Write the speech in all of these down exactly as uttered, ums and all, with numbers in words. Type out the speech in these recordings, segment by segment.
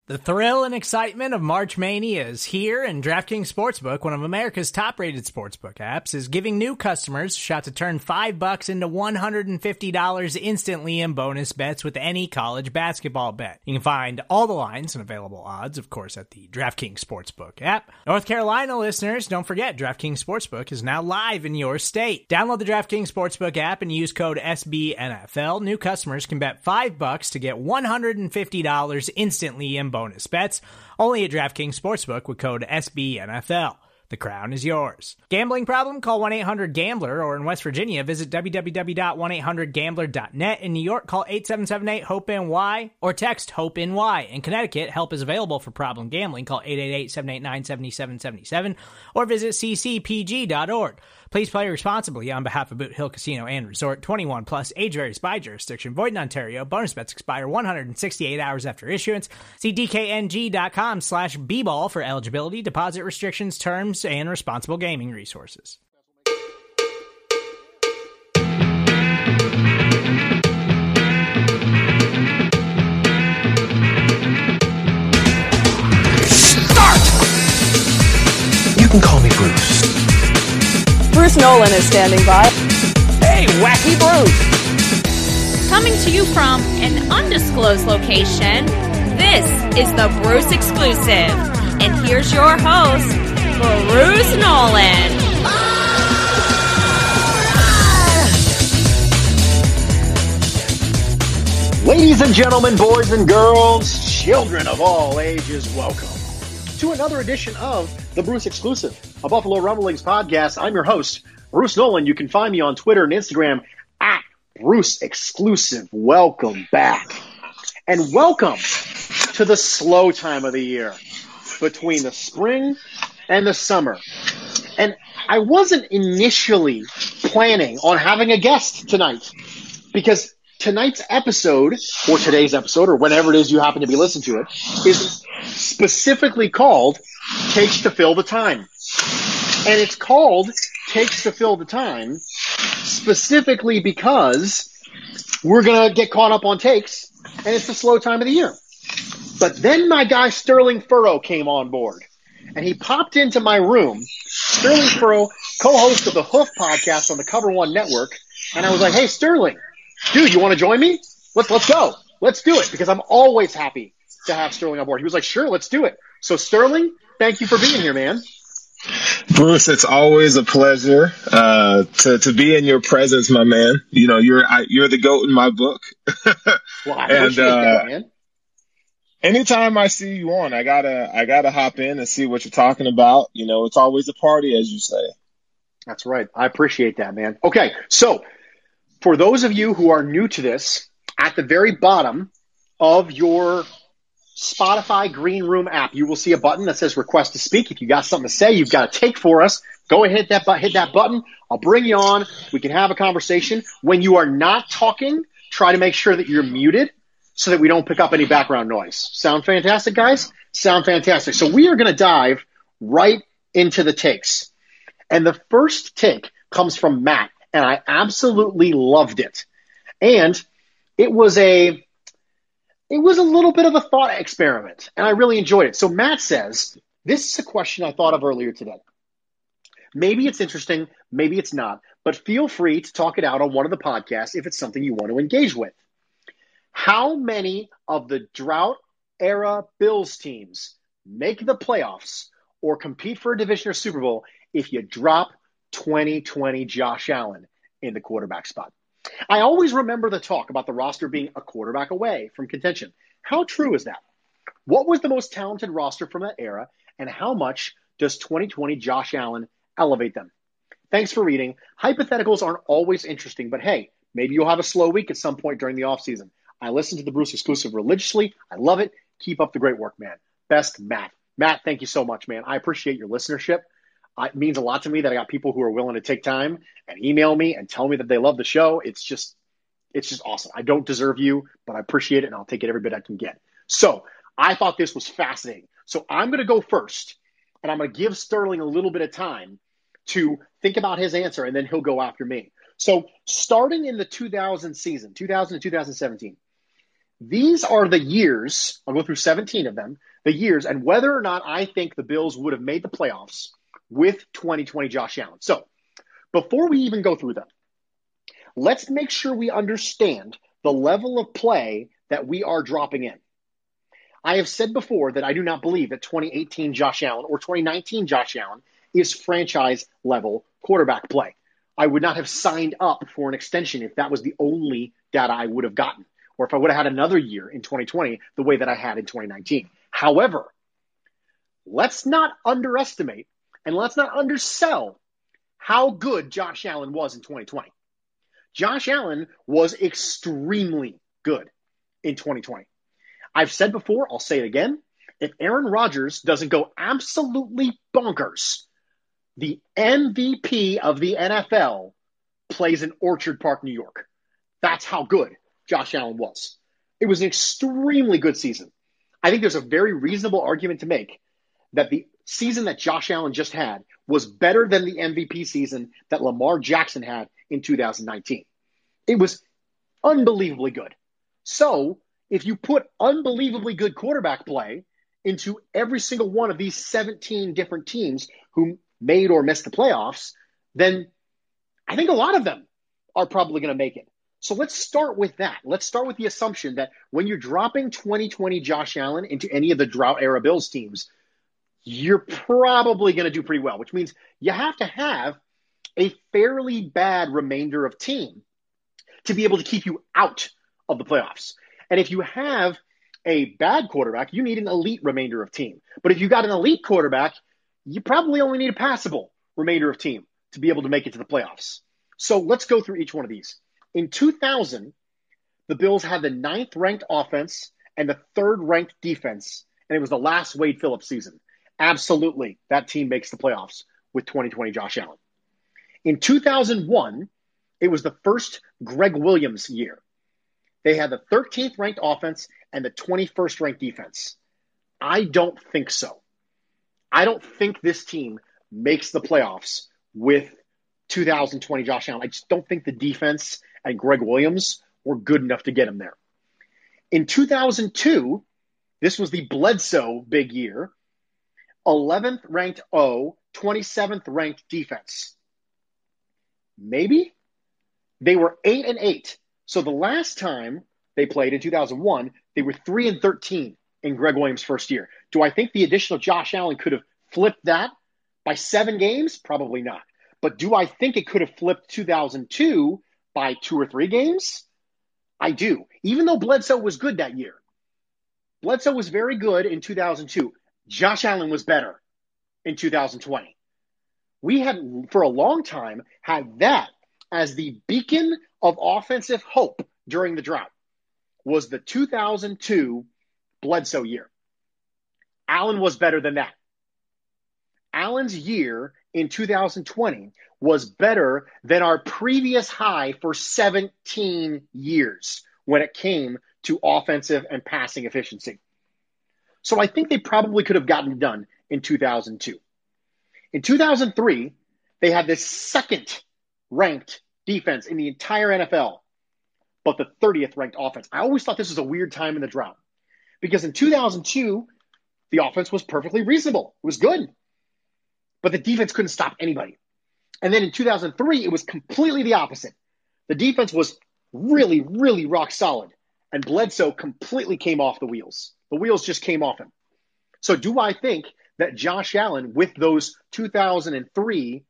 The thrill and excitement of March Mania is here, and DraftKings Sportsbook, one of America's top-rated sportsbook apps, is giving new customers a shot to turn five bucks into one hundred fifty dollars instantly in bonus bets with any college basketball bet. You can find all the lines and available odds, of course, at the DraftKings Sportsbook app. North Carolina listeners, don't forget, DraftKings Sportsbook is now live in your state. Download the DraftKings Sportsbook app and use code S B N F L. New customers can bet five bucks to get one hundred fifty dollars instantly in bonus bets, only at DraftKings Sportsbook with code S B N F L. The crown is yours. Gambling problem? Call one eight hundred gambler, or in West Virginia, visit w w w dot one eight hundred gambler dot net. In New York, call eight seven seven eight hope N Y or text HOPE-NY. In Connecticut, help is available for problem gambling. Call eight eight eight, seven eight nine, seven seven seven seven or visit c c p g dot org. Please play responsibly on behalf of Boot Hill Casino and Resort. twenty-one plus, age varies by jurisdiction. Void in Ontario. Bonus bets expire one hundred sixty-eight hours after issuance. See d k n g dot com slash b ball for eligibility, deposit restrictions, terms, and responsible gaming resources. Start! You can call me Bruce. Bruce Nolan is standing by. Hey, Wacky Bruce! Coming to you from an undisclosed location, this is the Bruce Exclusive. And here's your host, Bruce Nolan. Ladies and gentlemen, boys and girls, children of all ages, welcome to another edition of the Bruce Exclusive, a Buffalo Rumblings podcast. I'm your host, Bruce Nolan. You can find me on Twitter and Instagram at Bruce Exclusive. Welcome back. And welcome to the slow time of the year between the spring and the summer. And I wasn't initially planning on having a guest tonight because tonight's episode, or today's episode, or whenever it is you happen to be listening to it, is specifically called Takes to Fill the Time. And it's called Takes to Fill the Time specifically because we're going to get caught up on takes, and it's the slow time of the year. But then my guy Sterling Furrow came on board, and he popped into my room. Sterling Furrow, co-host of the Hoof podcast on the Cover One Network, and I was like, hey, Sterling, dude, you want to join me? Let's let's go. Let's do it, because I'm always happy to have Sterling on board. He was like, sure, let's do it. So, Sterling, thank you for being here, man. Bruce, it's always a pleasure uh, to to be in your presence, my man. You know, you're I, you're the GOAT in my book. Well, I and, appreciate uh, that, man. Anytime I see you on, I gotta I gotta hop in and see what you're talking about. You know, it's always a party, as you say. That's right. I appreciate that, man. Okay, so for those of you who are new to this, at the very bottom of your Spotify Green Room app, you will see a button that says Request to Speak. If you got something to say, you've got a take for us, go ahead, hit that, hit that button. I'll bring you on. We can have a conversation. When you are not talking, try to make sure that you're muted so that we don't pick up any background noise. Sound fantastic, guys? Sound fantastic. So we are going to dive right into the takes. And the first take comes from Matt, and I absolutely loved it. And it was a it was a little bit of a thought experiment, and I really enjoyed it. So Matt says, this is a question I thought of earlier today. Maybe it's interesting, maybe it's not, but feel free to talk it out on one of the podcasts if it's something you want to engage with. How many of the drought-era Bills teams make the playoffs or compete for a division or Super Bowl if you drop twenty twenty Josh Allen in the quarterback spot? I always remember the talk about the roster being a quarterback away from contention. How true is that? What was the most talented roster from that era, and how much does twenty twenty Josh Allen elevate them? Thanks for reading. Hypotheticals aren't always interesting, but hey, maybe you'll have a slow week at some point during the offseason. I listen to the Bruce Exclusive religiously. I love it. Keep up the great work, man. Best, Matt. Matt, thank you so much, man. I appreciate your listenership. Uh, it means a lot to me that I got people who are willing to take time and email me and tell me that they love the show. It's just, it's just awesome. I don't deserve you, but I appreciate it, and I'll take it every bit I can get. So I thought this was fascinating. So I'm going to go first, and I'm going to give Sterling a little bit of time to think about his answer, and then he'll go after me. So starting in the two thousand season, two thousand to two thousand seventeen, These are the years, I'll go through seventeen of them, the years, and whether or not I think the Bills would have made the playoffs with twenty twenty Josh Allen. So before we even go through them, let's make sure we understand the level of play that we are dropping in. I have said before that I do not believe that twenty eighteen Josh Allen or twenty nineteen Josh Allen is franchise level quarterback play. I would not have signed up for an extension if that was the only data I would have gotten, or if I would have had another year in twenty twenty the way that I had in twenty nineteen. However, let's not underestimate and let's not undersell how good Josh Allen was in twenty twenty. Josh Allen was extremely good in twenty twenty. I've said before, I'll say it again. If Aaron Rodgers doesn't go absolutely bonkers, the M V P of the N F L plays in Orchard Park, New York. That's how good Josh Allen was. It was an extremely good season. I think there's a very reasonable argument to make that the season that Josh Allen just had was better than the M V P season that Lamar Jackson had in two thousand nineteen. It was unbelievably good. So if you put unbelievably good quarterback play into every single one of these seventeen different teams who made or missed the playoffs, then I think a lot of them are probably going to make it. So let's start with that. Let's start with the assumption that when you're dropping twenty twenty Josh Allen into any of the drought-era Bills teams, you're probably going to do pretty well, which means you have to have a fairly bad remainder of team to be able to keep you out of the playoffs. And if you have a bad quarterback, you need an elite remainder of team. But if you got an elite quarterback, you probably only need a passable remainder of team to be able to make it to the playoffs. So let's go through each one of these. In two thousand, the Bills had the ninth ranked offense and the third ranked defense, and it was the last Wade Phillips season. Absolutely, that team makes the playoffs with twenty twenty Josh Allen. In two thousand one, it was the first Greg Williams year. They had the thirteenth ranked offense and the twenty-first ranked defense. I don't think so. I don't think this team makes the playoffs with two thousand twenty Josh Allen. I just don't think the defense and Greg Williams were good enough to get him there. In two thousand two, this was the Bledsoe big year. eleventh ranked O, twenty-seventh ranked defense. Maybe? They were eight and eight. So the last time they played in two thousand one, they were three and thirteen in Greg Williams' first year. Do I think the additional Josh Allen could have flipped that by seven games? Probably not. But do I think it could have flipped two thousand two by two or three games? I do. Even though Bledsoe was good that year. Bledsoe was very good in two thousand two. Josh Allen was better in two thousand twenty. We had, for a long time, had that as the beacon of offensive hope during the drought, was the two thousand two Bledsoe year. Allen was better than that. Allen's year in two thousand twenty was better than our previous high for seventeen years when it came to offensive and passing efficiency. So I think they probably could have gotten it done in two thousand two. In two thousand three, they had the second ranked defense in the entire N F L, but the thirtieth ranked offense. I always thought this was a weird time in the drought because in two thousand two, the offense was perfectly reasonable. It was good, but the defense couldn't stop anybody. And then in two thousand three, it was completely the opposite. The defense was really, really rock solid, and Bledsoe completely came off the wheels. The wheels just came off him. So do I think that Josh Allen, with those two thousand three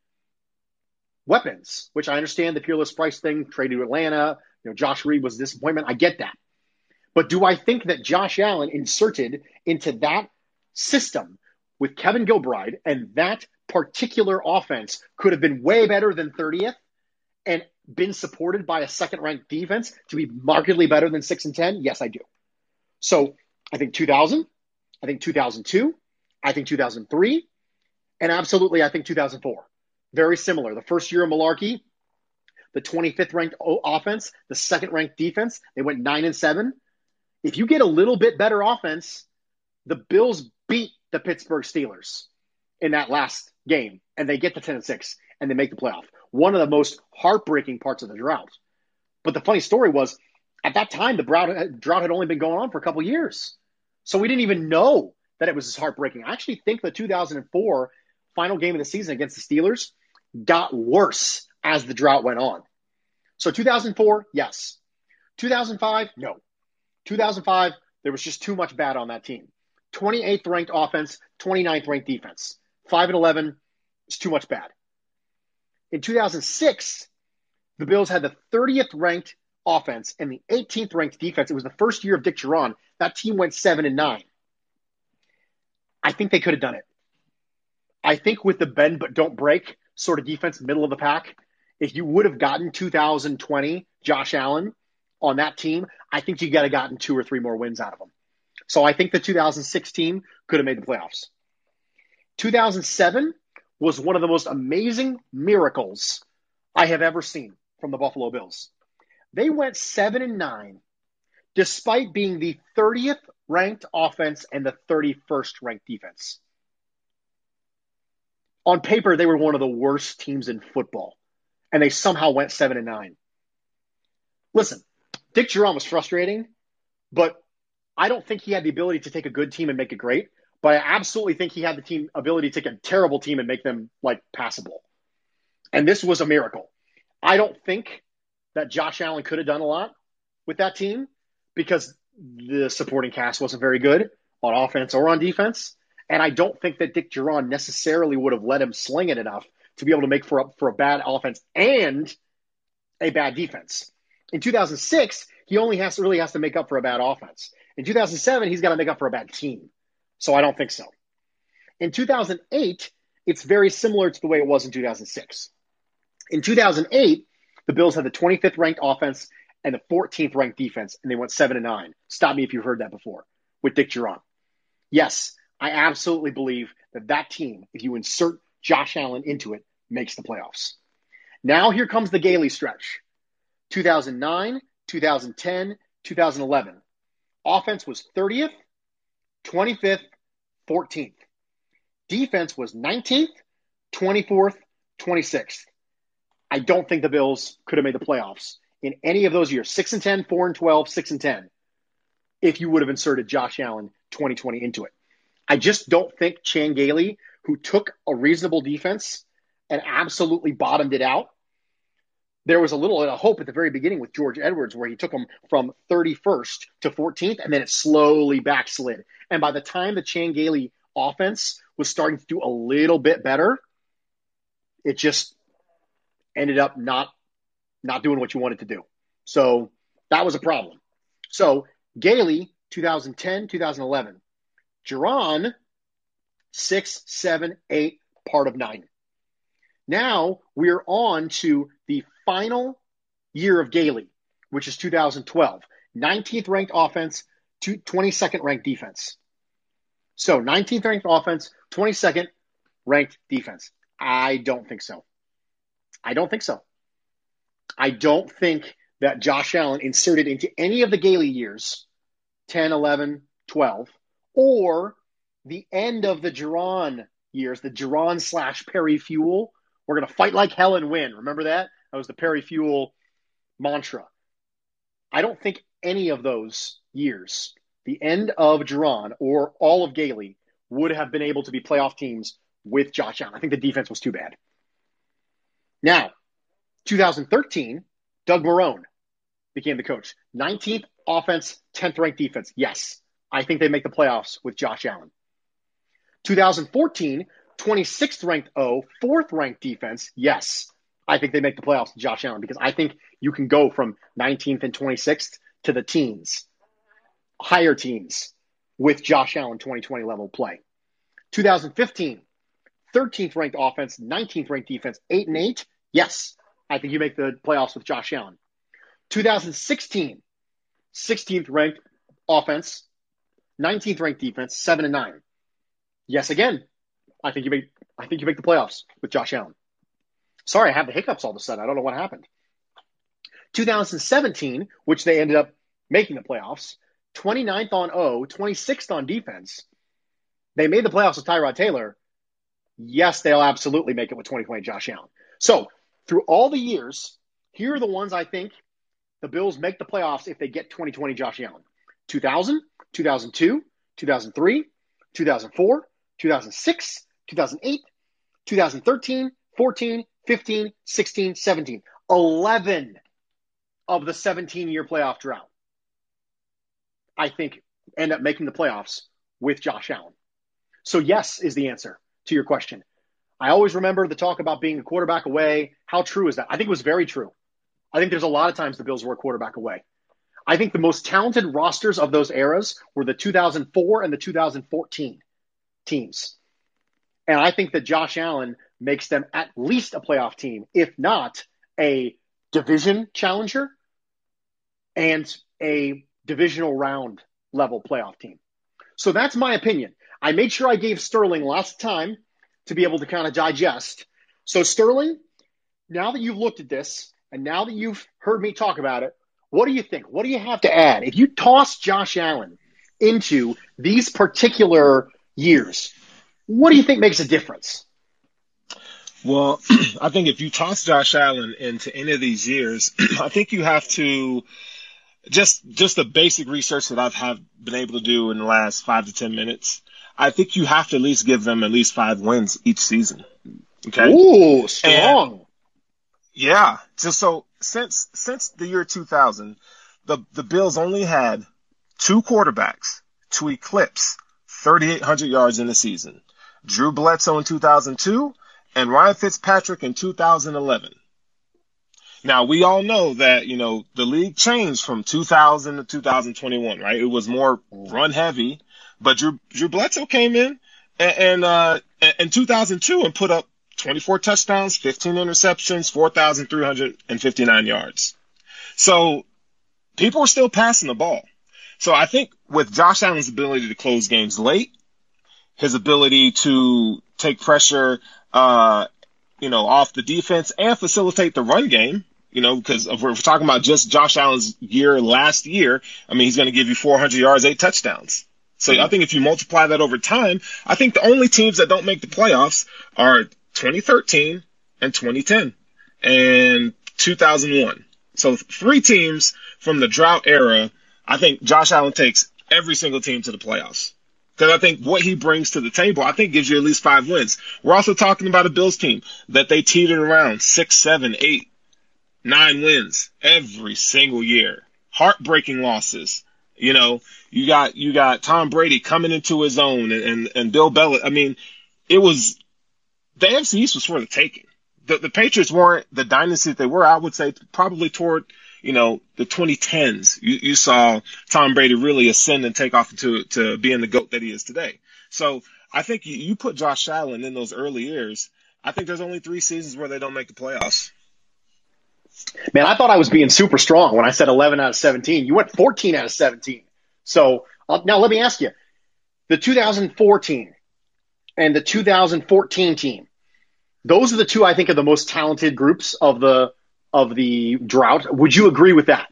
weapons, which I understand the Peerless Price thing, traded to Atlanta, you know, Josh Reed was a disappointment. I get that. But do I think that Josh Allen inserted into that system with Kevin Gilbride and that particular offense could have been way better than thirtieth and been supported by a second-ranked defense to be markedly better than six and ten? Yes, I do. So I think two thousand, I think two thousand two, I think two thousand three, and absolutely I think two thousand four. Very similar. The first year of Malarkey, the twenty-fifth ranked offense, the second ranked defense, they went nine and seven. If you get a little bit better offense, the Bills beat the Pittsburgh Steelers in that last game, and they get to ten and six, and they make the playoff. One of the most heartbreaking parts of the drought. But the funny story was, At that time, the drought, drought had only been going on for a couple years. So we didn't even know that it was as heartbreaking. I actually think the two thousand four final game of the season against the Steelers got worse as the drought went on. So two thousand four, yes. two thousand five, no. two thousand five, there was just too much bad on that team. twenty-eighth ranked offense, twenty-ninth ranked defense. five and eleven is too much bad. In two thousand six, the Bills had the thirtieth ranked offense and the eighteenth ranked defense. It was the first year of Dick Jauron. That team went seven and nine. I think they could have done it. I think with the bend but don't break sort of defense, middle of the pack, if you would have gotten two thousand twenty Josh Allen on that team, I think you got to gotten two or three more wins out of them. So I think the two thousand six team could have made the playoffs. two thousand seven was one of the most amazing miracles I have ever seen from the Buffalo Bills. They went seven and nine, despite being the thirtieth ranked offense and the thirty-first ranked defense. On paper, they were one of the worst teams in football, and they somehow went seven and nine. Listen, Dick Jauron was frustrating, but I don't think he had the ability to take a good team and make it great. But I absolutely think he had the team ability to take a terrible team and make them like passable. And this was a miracle. I don't think that Josh Allen could have done a lot with that team because the supporting cast wasn't very good on offense or on defense. And I don't think that Dick Jauron necessarily would have let him sling it enough to be able to make for a, for a bad offense and a bad defense. In two thousand six, he only has to really has to make up for a bad offense. In two thousand seven, he's got to make up for a bad team. So I don't think so. In two thousand eight, it's very similar to the way it was in two thousand six. In two thousand eight, the Bills had the twenty-fifth ranked offense and the fourteenth ranked defense, and they went seven and nine. Stop me if you've heard that before with Dick Jauron. Yes, I absolutely believe that that team, if you insert Josh Allen into it, makes the playoffs. Now here comes the Gailey stretch. two thousand nine, two thousand ten, two thousand eleven. Offense was thirtieth, twenty-fifth, fourteenth. Defense was nineteenth, twenty-fourth, twenty-sixth. I don't think the Bills could have made the playoffs in any of those years. six and ten, four and twelve, six and ten. If you would have inserted Josh Allen twenty twenty into it. I just don't think Chan Gailey, who took a reasonable defense and absolutely bottomed it out. There was a little bit of hope at the very beginning with George Edwards where he took them from thirty-first to fourteenth, and then it slowly backslid. And by the time the Chan Gailey offense was starting to do a little bit better, it just ended up not, not doing what you wanted to do. So that was a problem. So Gailey, two thousand ten, two thousand eleven. Jauron, six, seven, eight, part of nine. Now we're on to the final year of Gailey, which is two thousand twelve. nineteenth ranked offense, twenty-second ranked defense. So nineteenth ranked offense, twenty-second ranked defense. I don't think so. I don't think so. I don't think that Josh Allen inserted into any of the Gailey years, ten, eleven, twelve, or the end of the Jauron years, the Jauron slash Perry Fuel. We're going to fight like hell and win. Remember that? That was the Perry Fuel mantra. I don't think any of those years, the end of Jauron or all of Gailey, would have been able to be playoff teams with Josh Allen. I think the defense was too bad. Now, two thousand thirteen, Doug Marrone became the coach. nineteenth offense, tenth ranked defense. Yes, I think they make the playoffs with Josh Allen. two thousand fourteen, twenty-sixth ranked O, fourth ranked defense. Yes, I think they make the playoffs with Josh Allen because I think you can go from nineteenth and twenty-sixth to the teens, higher teens, with Josh Allen twenty twenty level play. two thousand fifteen, thirteenth ranked offense, nineteenth ranked defense, eight and eight. Yes, I think you make the playoffs with Josh Allen. two thousand sixteen, sixteenth ranked offense, nineteenth ranked defense, seven and nine. Yes, again, I think you make I think you make the playoffs with Josh Allen. Sorry, I have the hiccups all of a sudden. I don't know what happened. two thousand seventeen, which they ended up making the playoffs, twenty-ninth on O, twenty-sixth on defense. They made the playoffs with Tyrod Taylor. Yes, they'll absolutely make it with twenty twenty Josh Allen. So, through all the years, here are the ones I think the Bills make the playoffs if they get twenty twenty Josh Allen? two thousand, two thousand two, two thousand three, two thousand four, two thousand six, two thousand eight, two thousand thirteen, fourteen, fifteen, sixteen, seventeen. eleven of the seventeen-year playoff drought, I think, end up making the playoffs with Josh Allen. So yes is the answer to your question. I always remember the talk about being a quarterback away. How true is that? I think it was very true. I think there's a lot of times the Bills were a quarterback away. I think the most talented rosters of those eras were the two thousand four and the two thousand fourteen teams. And I think that Josh Allen makes them at least a playoff team, if not a division challenger and a divisional round level playoff team. So that's my opinion. I made sure I gave Sterling lots of time to be able to kind of digest. So Sterling, now that you've looked at this and now that you've heard me talk about it, what do you think? What do you have to add? If you toss Josh Allen into these particular years, what do you think makes a difference? Well, I think if you toss Josh Allen into any of these years, I think you have to just just the basic research that I've have been able to do in the last five to ten minutes. I think you have to at least give them at least five wins each season. Okay. Ooh, strong. And yeah. Just so since since the year two thousand, the the Bills only had two quarterbacks to eclipse thirty-eight hundred yards in the season. Drew Bledsoe in two thousand two and Ryan Fitzpatrick in two thousand eleven. Now, we all know that, you know, the league changed from two thousand to two thousand twenty-one, right? It was more run heavy, but Drew, Drew Bledsoe came in and, and uh, in two thousand two and put up twenty-four touchdowns, fifteen interceptions, four thousand three hundred fifty-nine yards. So people were still passing the ball. So I think with Josh Allen's ability to close games late, his ability to take pressure, uh, you know, off the defense and facilitate the run game, you know, because if we're talking about just Josh Allen's year last year, I mean, he's going to give you four hundred yards, eight touchdowns. So I think if you multiply that over time, I think the only teams that don't make the playoffs are twenty thirteen and twenty ten and two thousand one. So three teams from the drought era, I think Josh Allen takes every single team to the playoffs. Because I think what he brings to the table, I think gives you at least five wins. We're also talking about a Bills team that they teetered around six, seven, eight, nine wins every single year. Heartbreaking losses. You know, you got you got Tom Brady coming into his own and, and, and Bill Belichick. I mean, it was the A F C East was for the taking. The, the Patriots weren't the dynasty that they were. I would say probably toward, you know, the twenty tens. You, you saw Tom Brady really ascend and take off to to being the GOAT that he is today. So I think you, you put Josh Allen in those early years. I think there's only three seasons where they don't make the playoffs. Man, I thought I was being super strong when I said eleven out of seventeen. You went fourteen out of seventeen. So uh, now let me ask you, the two thousand fourteen and the two thousand fourteen team, those are the two I think are the most talented groups of the of the drought. Would you agree with that?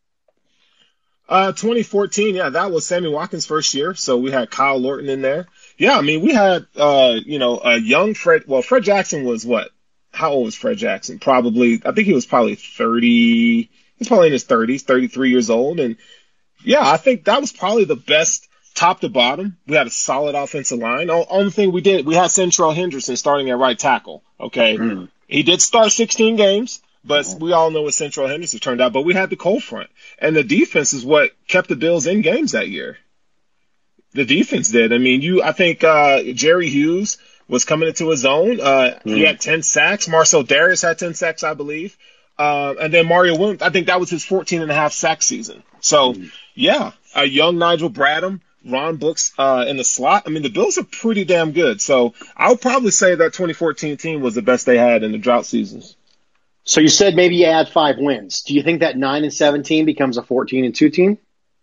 Uh, twenty fourteen, yeah, that was Sammy Watkins' first year. So we had Kyle Lorton in there. Yeah, I mean, we had, uh, you know, a young Fred. Well, Fred Jackson was what? How old was Fred Jackson? Probably, I think he was probably thirty. He's probably in his thirties, thirty-three years old. And yeah, I think that was probably the best top to bottom. We had a solid offensive line. The only thing we did, we had Central Henderson starting at right tackle. Okay. Mm. He did start sixteen games. But we all know what Central Henderson turned out. But we had the cold front. And the defense is what kept the Bills in games that year. The defense did. I mean, you. I think uh, Jerry Hughes was coming into his own. Uh, mm. He had ten sacks. Marcel Darius had ten sacks, I believe. Uh, and then Mario Williams, I think that was his fourteen and a half sack season. So, mm. yeah, a young Nigel Bradham, Ron Brooks uh, in the slot. I mean, the Bills are pretty damn good. So I would probably say that twenty fourteen team was the best they had in the drought seasons. So you said maybe you add five wins. Do you think that nine and seventeen becomes a fourteen and two team?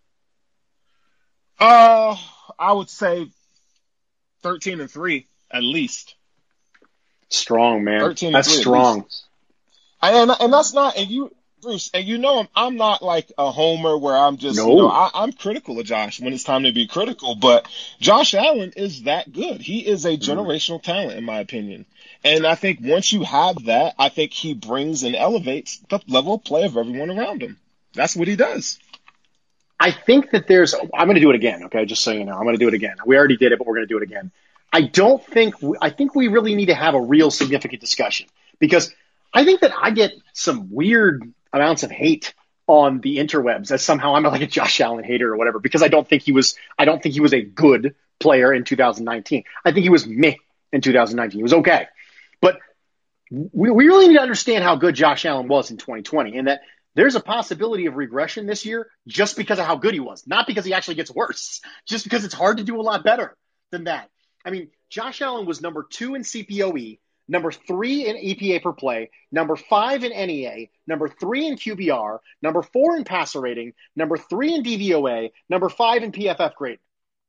Uh, I would say thirteen and three at least. Strong, man. thirteen that's and three strong. And and that's not and you Bruce and you know I'm I'm not like a homer where I'm just no. you know I, I'm critical of Josh when it's time to be critical, but Josh Allen is that good. He is a generational mm. talent in my opinion. And I think once you have that, I think he brings and elevates the level of play of everyone around him. That's what he does. I think that there's, I'm going to do it again, okay, just so you know. I'm going to do it again. We already did it, but we're going to do it again. I don't think, I think we really need to have a real significant discussion because I think that I get some weird amounts of hate on the interwebs as somehow I'm like a Josh Allen hater or whatever because I don't think he was, I don't think he was a good player in two thousand nineteen. I think he was meh in two thousand nineteen. He was okay. But we, we really need to understand how good Josh Allen was in twenty twenty and that there's a possibility of regression this year just because of how good he was, not because he actually gets worse, just because it's hard to do a lot better than that. I mean, Josh Allen was number two in C P O E, number three in E P A per play, number five in N E A, number three in Q B R, number four in passer rating, number three in D V O A, number five in P F F grade.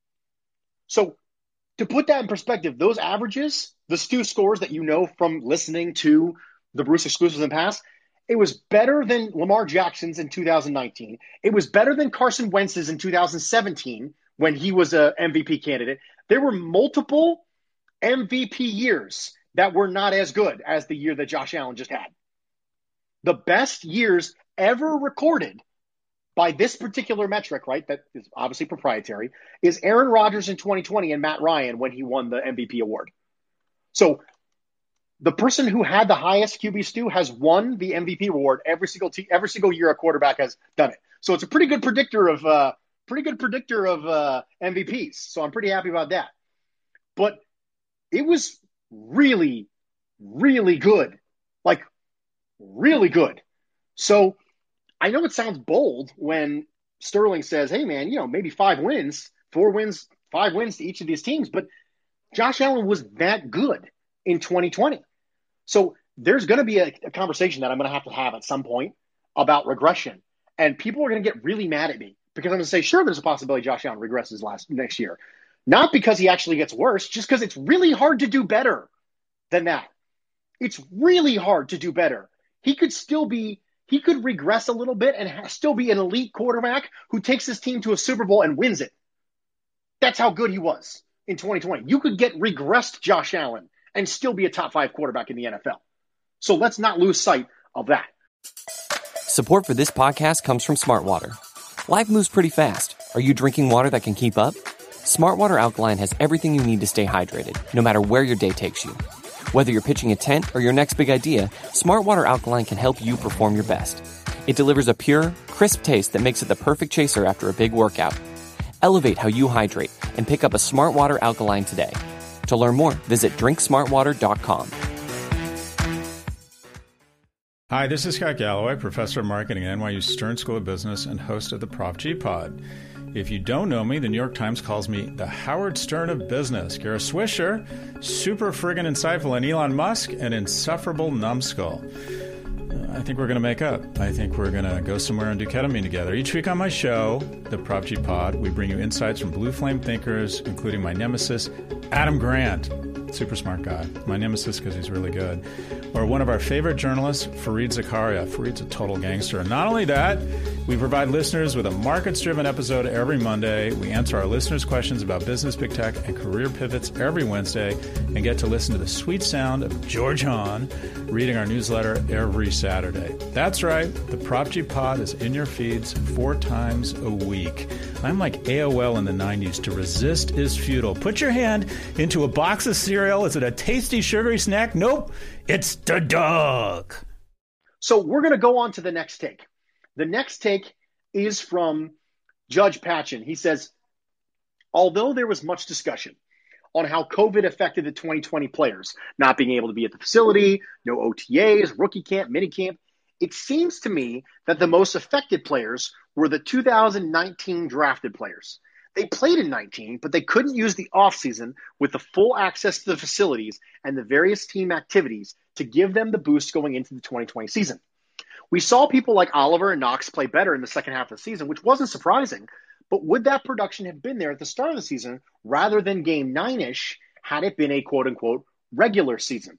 So to put that in perspective, those averages, the Stu scores that you know from listening to the Bruce Exclusives in the past, it was better than Lamar Jackson's in two thousand nineteen. It was better than Carson Wentz's in two thousand seventeen when he was a M V P candidate. There were multiple M V P years that were not as good as the year that Josh Allen just had. The best years ever recorded by this particular metric, right, that is obviously proprietary, is Aaron Rodgers in twenty twenty and Matt Ryan when he won the M V P award. So the person who had the highest Q B Stu has won the M V P award every single te- every single year a quarterback has done it. So it's a pretty good predictor of uh, pretty good predictor of uh, M V Ps. So I'm pretty happy about that. But it was really, really good, like really good. So I know it sounds bold when Sterling says, "Hey, man, you know maybe five wins, four wins, five wins to each of these teams," but Josh Allen was that good in twenty twenty. So there's going to be a, a conversation that I'm going to have to have at some point about regression. And people are going to get really mad at me because I'm going to say, sure, there's a possibility Josh Allen regresses last next year. Not because he actually gets worse, just because it's really hard to do better than that. It's really hard to do better. He could still be, he could regress a little bit and ha- still be an elite quarterback who takes his team to a Super Bowl and wins it. That's how good he was in twenty twenty. You could get regressed Josh Allen and still be a top five quarterback in the N F L. So let's not lose sight of that. Support for this podcast comes from Smartwater. Life moves pretty fast. Are you drinking water that can keep up? Smartwater Alkaline has everything you need to stay hydrated, no matter where your day takes you. Whether you're pitching a tent or your next big idea, Smartwater Alkaline can help you perform your best. It delivers a pure, crisp taste that makes it the perfect chaser after a big workout. Elevate how you hydrate and pick up a Smartwater Alkaline today. To learn more, visit drink smart water dot com. Hi, this is Scott Galloway, professor of marketing at N Y U Stern School of Business and host of the Prop G Pod. If you don't know me, the New York Times calls me the Howard Stern of business. Kara Swisher, super friggin' insightful, and Elon Musk, an insufferable numbskull. I think we're going to make up. I think we're going to go somewhere and do ketamine together. Each week on my show, the Prop G Pod, we bring you insights from blue flame thinkers, including my nemesis, Adam Grant. Super smart guy. My nemesis because he's really good. Or one of our favorite journalists, Fareed Zakaria. Fareed's a total gangster. And not only that, we provide listeners with a markets-driven episode every Monday. We answer our listeners' questions about business, big tech, and career pivots every Wednesday, and get to listen to the sweet sound of George Hahn reading our newsletter every Saturday. That's right. The Prop G Pod is in your feeds four times a week. I'm like A O L in the nineties. To resist is futile. Put your hand into a box of cereal. Is it a tasty, sugary snack? Nope. It's the dog. So we're going to go on to the next take. The next take is from Judge Patchen. He says, although there was much discussion on how COVID affected the twenty twenty players, not being able to be at the facility, no O T As, rookie camp, mini camp, it seems to me that the most affected players were the two thousand nineteen drafted players. They played in nineteen, but they couldn't use the offseason with the full access to the facilities and the various team activities to give them the boost going into the twenty twenty season. We saw people like Oliver and Knox play better in the second half of the season, which wasn't surprising, but would that production have been there at the start of the season rather than game nine-ish had it been a quote-unquote regular season?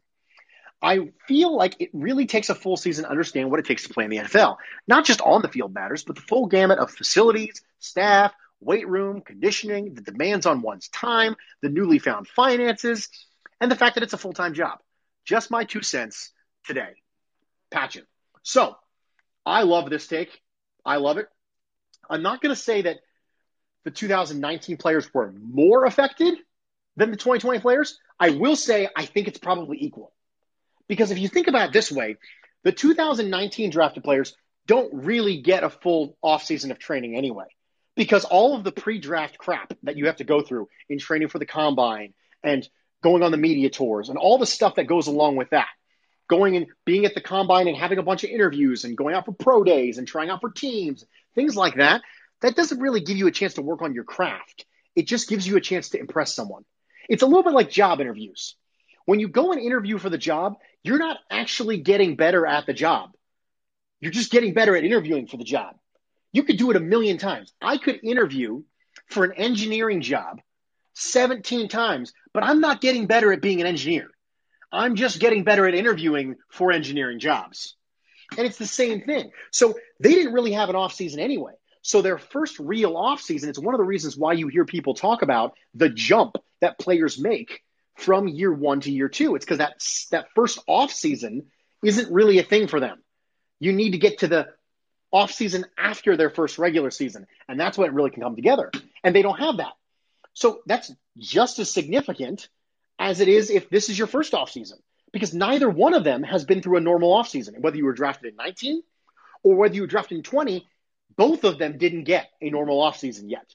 I feel like it really takes a full season to understand what it takes to play in the N F L. Not just on the field matters, but the full gamut of facilities, staff, weight room, conditioning, the demands on one's time, the newly found finances, and the fact that it's a full-time job. Just my two cents today. Patchen. So, I love this take. I love it. I'm not going to say that the two thousand nineteen players were more affected than the twenty twenty players. I will say I think it's probably equal. Because if you think about it this way, the two thousand nineteen drafted players don't really get a full offseason of training anyway. Because all of the pre-draft crap that you have to go through in training for the combine and going on the media tours and all the stuff that goes along with that, going and being at the combine and having a bunch of interviews and going out for pro days and trying out for teams, things like that, that doesn't really give you a chance to work on your craft. It just gives you a chance to impress someone. It's a little bit like job interviews. When you go and interview for the job, you're not actually getting better at the job. You're just getting better at interviewing for the job. You could do it a million times. I could interview for an engineering job seventeen times, but I'm not getting better at being an engineer. I'm just getting better at interviewing for engineering jobs. And it's the same thing. So they didn't really have an off season anyway. So their first real off season, it's one of the reasons why you hear people talk about the jump that players make from year one to year two. It's because that, that first off season isn't really a thing for them. You need to get to the off season after their first regular season. And that's when it really can come together. And they don't have that. So that's just as significant as it is if this is your first off season, because neither one of them has been through a normal off season. Whether you were drafted in nineteen or whether you were drafted in twenty, both of them didn't get a normal off season yet.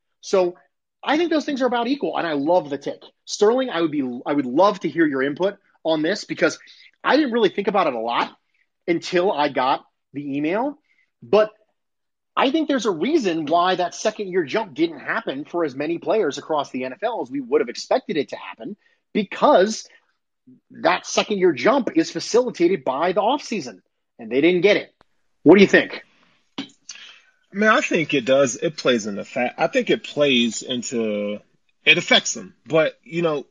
So I think those things are about equal, and I love the take. Sterling, I would be, I would love to hear your input on this because I didn't really think about it a lot until I got the email. But I think there's a reason why that second year jump didn't happen for as many players across the N F L as we would have expected it to happen, because that second year jump is facilitated by the offseason, and they didn't get it. What do you think? I mean, I think it does. It plays in the fact. I think it plays into, it affects them. But, you know,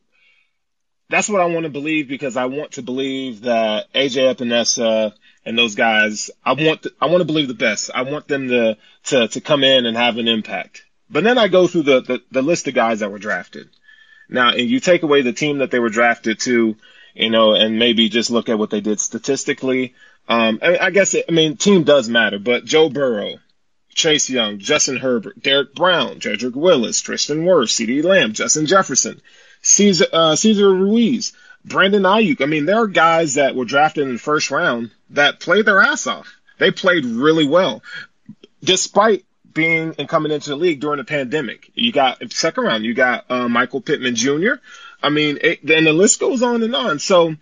that's what I want to believe, because I want to believe that A J Epinesa and those guys, I want to, I want to believe the best. I want them to, to, to come in and have an impact. But then I go through the, the, the list of guys that were drafted. Now, and you take away the team that they were drafted to, you know, and maybe just look at what they did statistically. Um, I, I guess, it, I mean, team does matter, but Joe Burrow, Chase Young, Justin Herbert, Derek Brown, Jedrick Willis, Tristan Wirfs, CeeDee Lamb, Justin Jefferson, Cesar, uh, Cesar Ruiz, Brandon Ayuk. I mean, there are guys that were drafted in the first round that played their ass off. They played really well, despite being and coming into the league during the pandemic. You got second round, you got uh, Michael Pittman Junior I mean, it, and the list goes on and on. So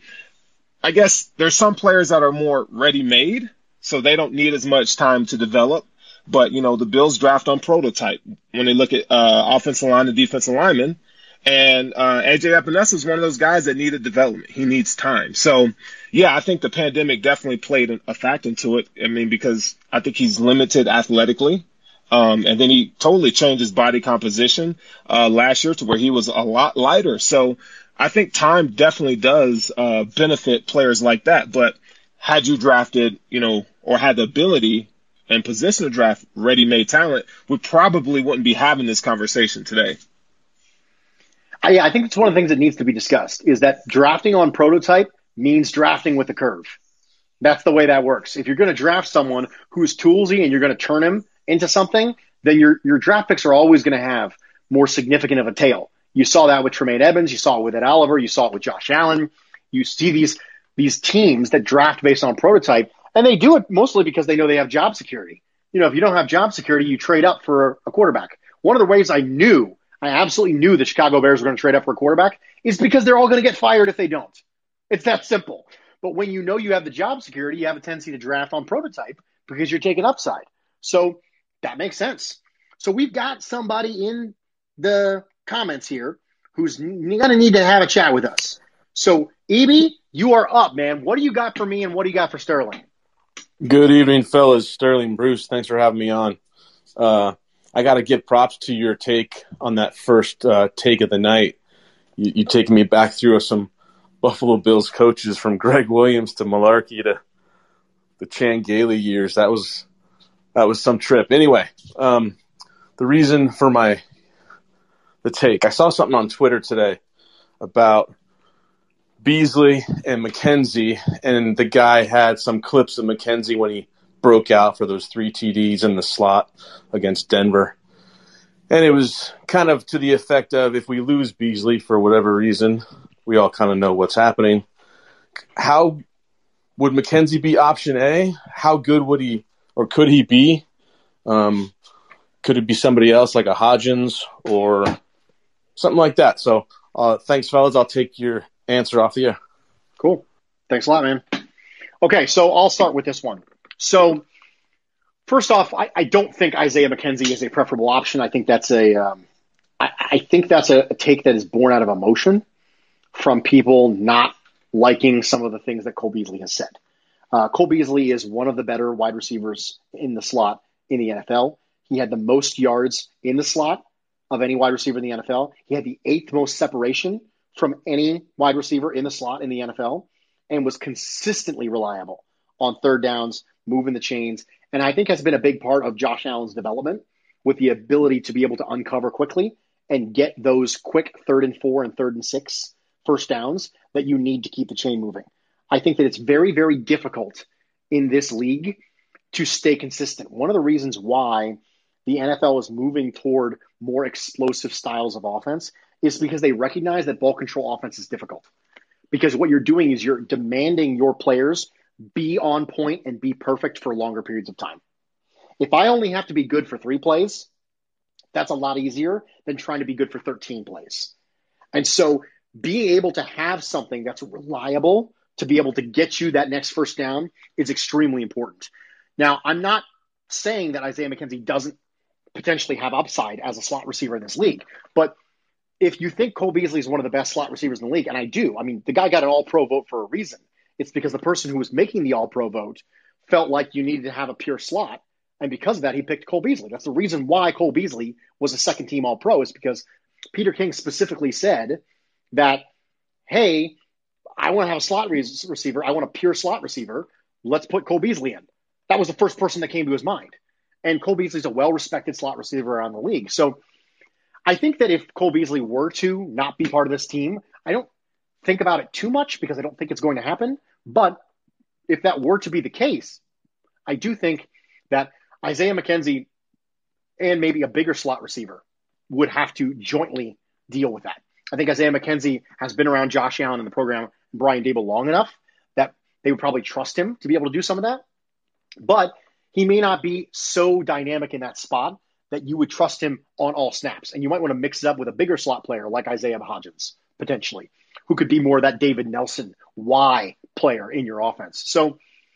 I guess there's some players that are more ready-made, so they don't need as much time to develop. But, you know, the Bills draft on prototype when they look at uh, offensive line and defensive linemen. And uh, A J Epinesa is one of those guys that needed development. He needs time. So, yeah, I think the pandemic definitely played a factor into it. I mean, because I think he's limited athletically. Um, and then he totally changed his body composition uh, last year to where he was a lot lighter. So I think time definitely does uh, benefit players like that. But had you drafted, you know, or had the ability and position to draft ready-made talent, we probably wouldn't be having this conversation today. I, I think it's one of the things that needs to be discussed is that drafting on prototype means drafting with a curve. That's the way that works. If you're going to draft someone who's toolsy and you're going to turn him into something, then your your draft picks are always going to have more significant of a tail. You saw that with Tremaine Edmonds. You saw it with Ed Oliver. You saw it with Josh Allen. You see these these teams that draft based on prototype, and they do it mostly because they know they have job security. You know, if you don't have job security, you trade up for a quarterback. One of the ways I knew, I absolutely knew the Chicago Bears were going to trade up for a quarterback is because they're all going to get fired if they don't. It's that simple. But when you know you have the job security, you have a tendency to draft on prototype because you're taking upside. So that makes sense. So we've got somebody in the comments here who's going to need to have a chat with us. So, E B, you are up, man. What do you got for me and what do you got for Sterling? Good evening, fellas. Sterling, Bruce, thanks for having me on. Uh, I got to give props to your take on that first uh, take of the night. You, you taking me back through some Buffalo Bills coaches from Greg Williams to Malarkey to the Chan Gailey years. That was that was some trip. Anyway, um, the reason for my the take, I saw something on Twitter today about Beasley and McKenzie, and the guy had some clips of McKenzie when he broke out for those three T Ds in the slot against Denver. And it was kind of to the effect of, if we lose Beasley for whatever reason, we all kind of know what's happening. How would McKenzie be option A? How good would he or could he be? Um, could it be somebody else like a Hodgins or something like that? So uh, thanks, fellas. I'll take your answer off the air. Cool. Thanks a lot, man. Okay, so I'll start with this one. So first off, I, I don't think Isaiah McKenzie is a preferable option. I think that's a, um, I, I think that's a, a take that is born out of emotion from people not liking some of the things that Cole Beasley has said. Uh, Cole Beasley is one of the better wide receivers in the slot in the N F L. He had the most yards in the slot of any wide receiver in the N F L. He had the eighth most separation from any wide receiver in the slot in the N F L, and was consistently reliable on third downs, moving the chains, and I think has been a big part of Josh Allen's development, with the ability to be able to uncover quickly and get those quick third and four and third and six first downs that you need to keep the chain moving. I think that it's very, very difficult in this league to stay consistent. One of the reasons why the N F L is moving toward more explosive styles of offense is because they recognize that ball control offense is difficult. Because what you're doing is you're demanding your players be on point and be perfect for longer periods of time. If I only have to be good for three plays, that's a lot easier than trying to be good for thirteen plays. And so being able to have something that's reliable to be able to get you that next first down is extremely important. Now, I'm not saying that Isaiah McKenzie doesn't potentially have upside as a slot receiver in this league, but if you think Cole Beasley is one of the best slot receivers in the league, and I do, I mean, the guy got an all-pro vote for a reason. It's because the person who was making the all-pro vote felt like you needed to have a pure slot, and because of that, he picked Cole Beasley. That's the reason why Cole Beasley was a second-team all-pro, is because Peter King specifically said that, hey, I want to have a slot re- receiver. I want a pure slot receiver. Let's put Cole Beasley in. That was the first person that came to his mind. And Cole Beasley's a well-respected slot receiver around the league. So I think that if Cole Beasley were to not be part of this team, I don't think about it too much because I don't think it's going to happen. But if that were to be the case, I do think that Isaiah McKenzie and maybe a bigger slot receiver would have to jointly deal with that. I think Isaiah McKenzie has been around Josh Allen in the program, Brian Daboll, long enough that they would probably trust him to be able to do some of that. But he may not be so dynamic in that spot that you would trust him on all snaps. And you might want to mix it up with a bigger slot player like Isaiah Hodgins, potentially, who could be more that David Nelson Y player in your offense. So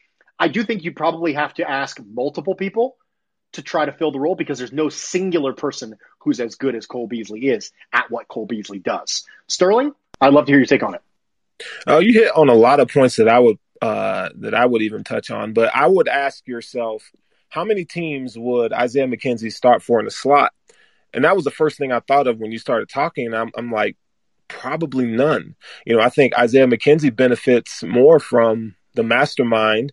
I do think you probably have to ask multiple people to try to fill the role, because there's no singular person who's as good as Cole Beasley is at what Cole Beasley does. Sterling, I'd love to hear your take on it. Oh, you hit on a lot of points that I would uh, that I would even touch on, but I would ask yourself, how many teams would Isaiah McKenzie start for in the slot? And that was the first thing I thought of when you started talking. I'm, I'm like, probably none. You know, I think Isaiah McKenzie benefits more from the mastermind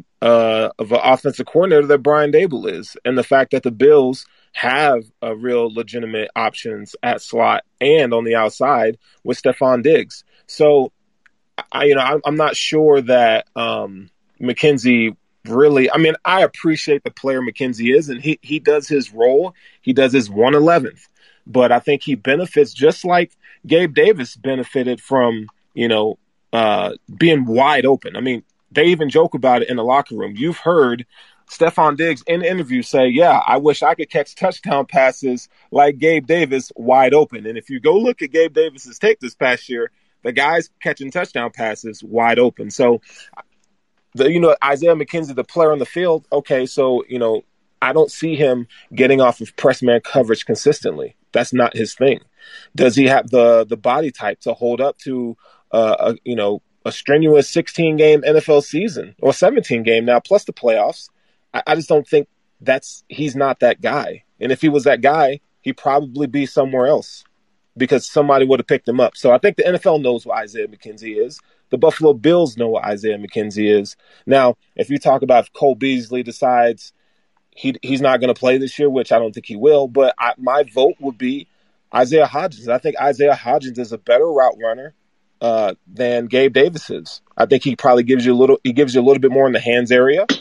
uh, of an offensive coordinator that Brian Daboll is, and the fact that the Bills have a real legitimate options at slot and on the outside with Stephon Diggs. So, I, you know, I'm, I'm not sure that um, McKenzie really, I mean, I appreciate the player McKenzie is, and he, he does his role. He does his one eleventh, but I think he benefits just like Gabe Davis benefited from, you know, uh, being wide open. I mean, they even joke about it in the locker room. You've heard Stephon Diggs in interviews say, yeah, I wish I could catch touchdown passes like Gabe Davis wide open. And if you go look at Gabe Davis's tape this past year, the guy's catching touchdown passes wide open. So, the, you know, Isaiah McKenzie, the player on the field, okay, so, you know, I don't see him getting off of press man coverage consistently. That's not his thing. Does he have the the body type to hold up to, uh, a, you know, a strenuous sixteen-game N F L season, or seventeen game now, plus the playoffs? I, I just don't think that's he's not that guy. And if he was that guy, he'd probably be somewhere else because somebody would have picked him up. So I think the N F L knows what Isaiah McKenzie is. The Buffalo Bills know what Isaiah McKenzie is. Now, if you talk about if Cole Beasley decides he he's not going to play this year, which I don't think he will, but I, my vote would be Isaiah Hodgins. I think Isaiah Hodgins is a better route runner uh, than Gabe Davis is. I think he probably gives you a little. He gives you a little bit more in the hands area.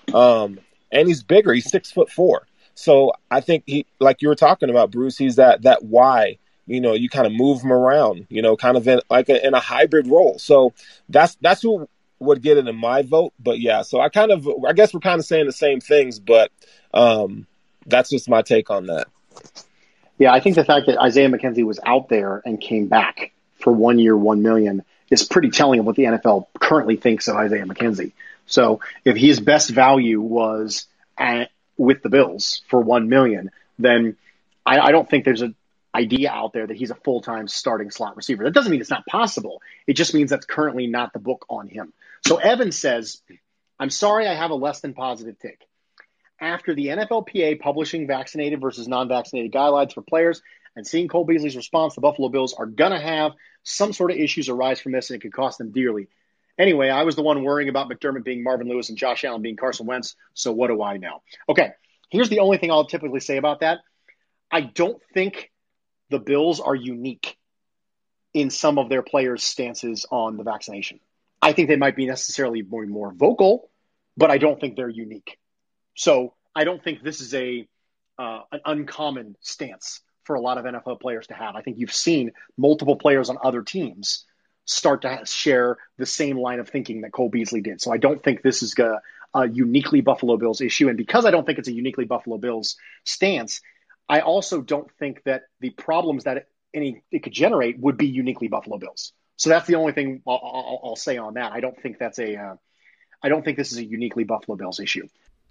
Um, and he's bigger. He's six foot four. So I think he, like you were talking about, Bruce, he's that, that why, you know, you kind of move him around, you know, kind of in like a, in a hybrid role. So that's, that's who would get it in my vote. But yeah, so I kind of, I guess we're kind of saying the same things, but um, that's just my take on that. Yeah, I think the fact that Isaiah McKenzie was out there and came back for one year, one million is pretty telling of what the N F L currently thinks of Isaiah McKenzie. So if his best value was at, with the Bills for one million, then I, I don't think there's an idea out there that he's a full-time starting slot receiver. That doesn't mean it's not possible. It just means that's currently not the book on him. So Evan says, I'm sorry I have a less than positive take. After the N F L P A publishing vaccinated versus non-vaccinated guidelines for players and seeing Cole Beasley's response, the Buffalo Bills are going to have some sort of issues arise from this, and it could cost them dearly. Anyway, I was the one worrying about McDermott being Marvin Lewis and Josh Allen being Carson Wentz, so what do I know? Okay, here's the only thing I'll typically say about that. I don't think the Bills are unique in some of their players' stances on the vaccination. I think they might be necessarily more, more vocal, but I don't think they're unique. So I don't think this is a uh, an uncommon stance for a lot of N F L players to have. I think you've seen multiple players on other teams start to share the same line of thinking that Cole Beasley did. So I don't think this is a, a uniquely Buffalo Bills issue. And because I don't think it's a uniquely Buffalo Bills stance, I also don't think that the problems that it, any it could generate would be uniquely Buffalo Bills. So that's the only thing I'll, I'll, I'll say on that. I don't think that's a uh, I don't think this is a uniquely Buffalo Bills issue.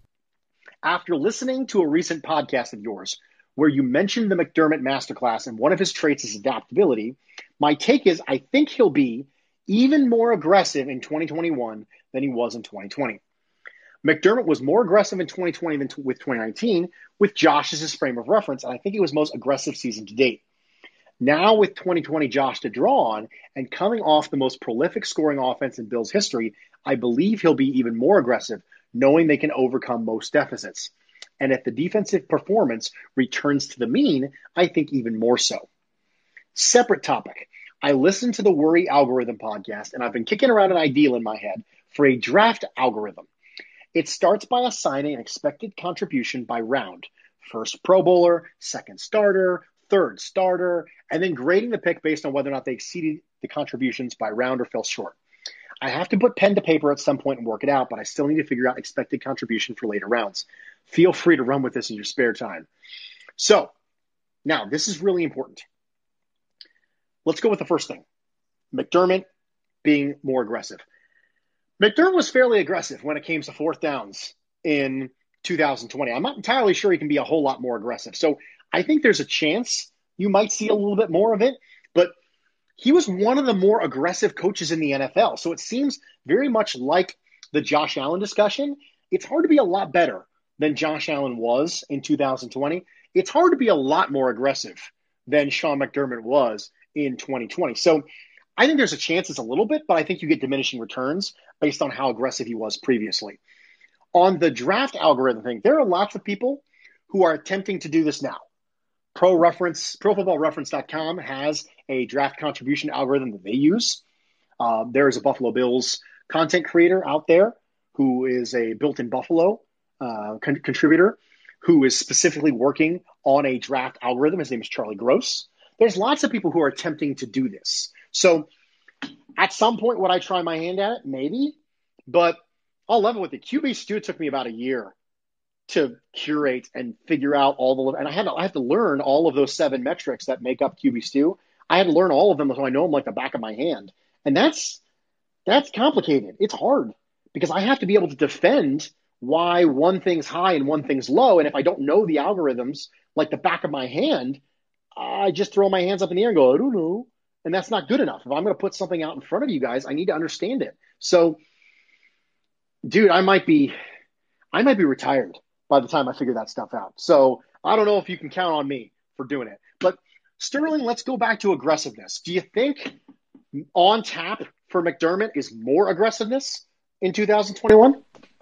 After listening to a recent podcast of yours where you mentioned the McDermott masterclass and one of his traits is adaptability, my take is I think he'll be even more aggressive in twenty twenty-one than he was in twenty twenty. McDermott was more aggressive in twenty twenty than t- with twenty nineteen, with Josh as his frame of reference, and I think it was most aggressive season to date. Now with twenty twenty Josh to draw on and coming off the most prolific scoring offense in Bills history, I believe he'll be even more aggressive, knowing they can overcome most deficits. And if the defensive performance returns to the mean, I think even more so. Separate topic. I listened to the Worry Algorithm podcast, and I've been kicking around an ideal in my head for a draft algorithm. It starts by assigning an expected contribution by round. First Pro Bowler, second starter, third starter, and then grading the pick based on whether or not they exceeded the contributions by round or fell short. I have to put pen to paper at some point and work it out, but I still need to figure out expected contribution for later rounds. Feel free to run with this in your spare time. So, now, this is really important. Let's go with the first thing. McDermott being more aggressive. McDermott was fairly aggressive when it came to fourth downs in two thousand twenty. I'm not entirely sure he can be a whole lot more aggressive. So, I think there's a chance you might see a little bit more of it, but he was one of the more aggressive coaches in the N F L. So it seems very much like the Josh Allen discussion. It's hard to be a lot better than Josh Allen was in two thousand twenty. It's hard to be a lot more aggressive than Sean McDermott was in twenty twenty. So I think there's a chance it's a little bit, but I think you get diminishing returns based on how aggressive he was previously. On the draft algorithm thing, there are lots of people who are attempting to do this now. Pro Reference, Pro Football Reference dot com has a draft contribution algorithm that they use. Uh, there is a Buffalo Bills content creator out there who is a built-in Buffalo uh, con- contributor who is specifically working on a draft algorithm. His name is Charlie Gross. There's lots of people who are attempting to do this. So at some point, would I try my hand at it? Maybe. But I'll level with it. Q B Stew took me about a year to curate and figure out all the, and I had to, I had to learn all of those seven metrics that make up Q B Stew. I had to learn all of them so I know them like the back of my hand. And that's, that's complicated. It's hard because I have to be able to defend why one thing's high and one thing's low. And if I don't know the algorithms like the back of my hand, I just throw my hands up in the air and go, I don't know. And that's not good enough. If I'm going to put something out in front of you guys, I need to understand it. So, dude, I might be, I might be retired by the time I figure that stuff out. So I don't know if you can count on me for doing it. But Sterling, let's go back to aggressiveness. Do you think on tap for McDermott is more aggressiveness in two thousand twenty-one?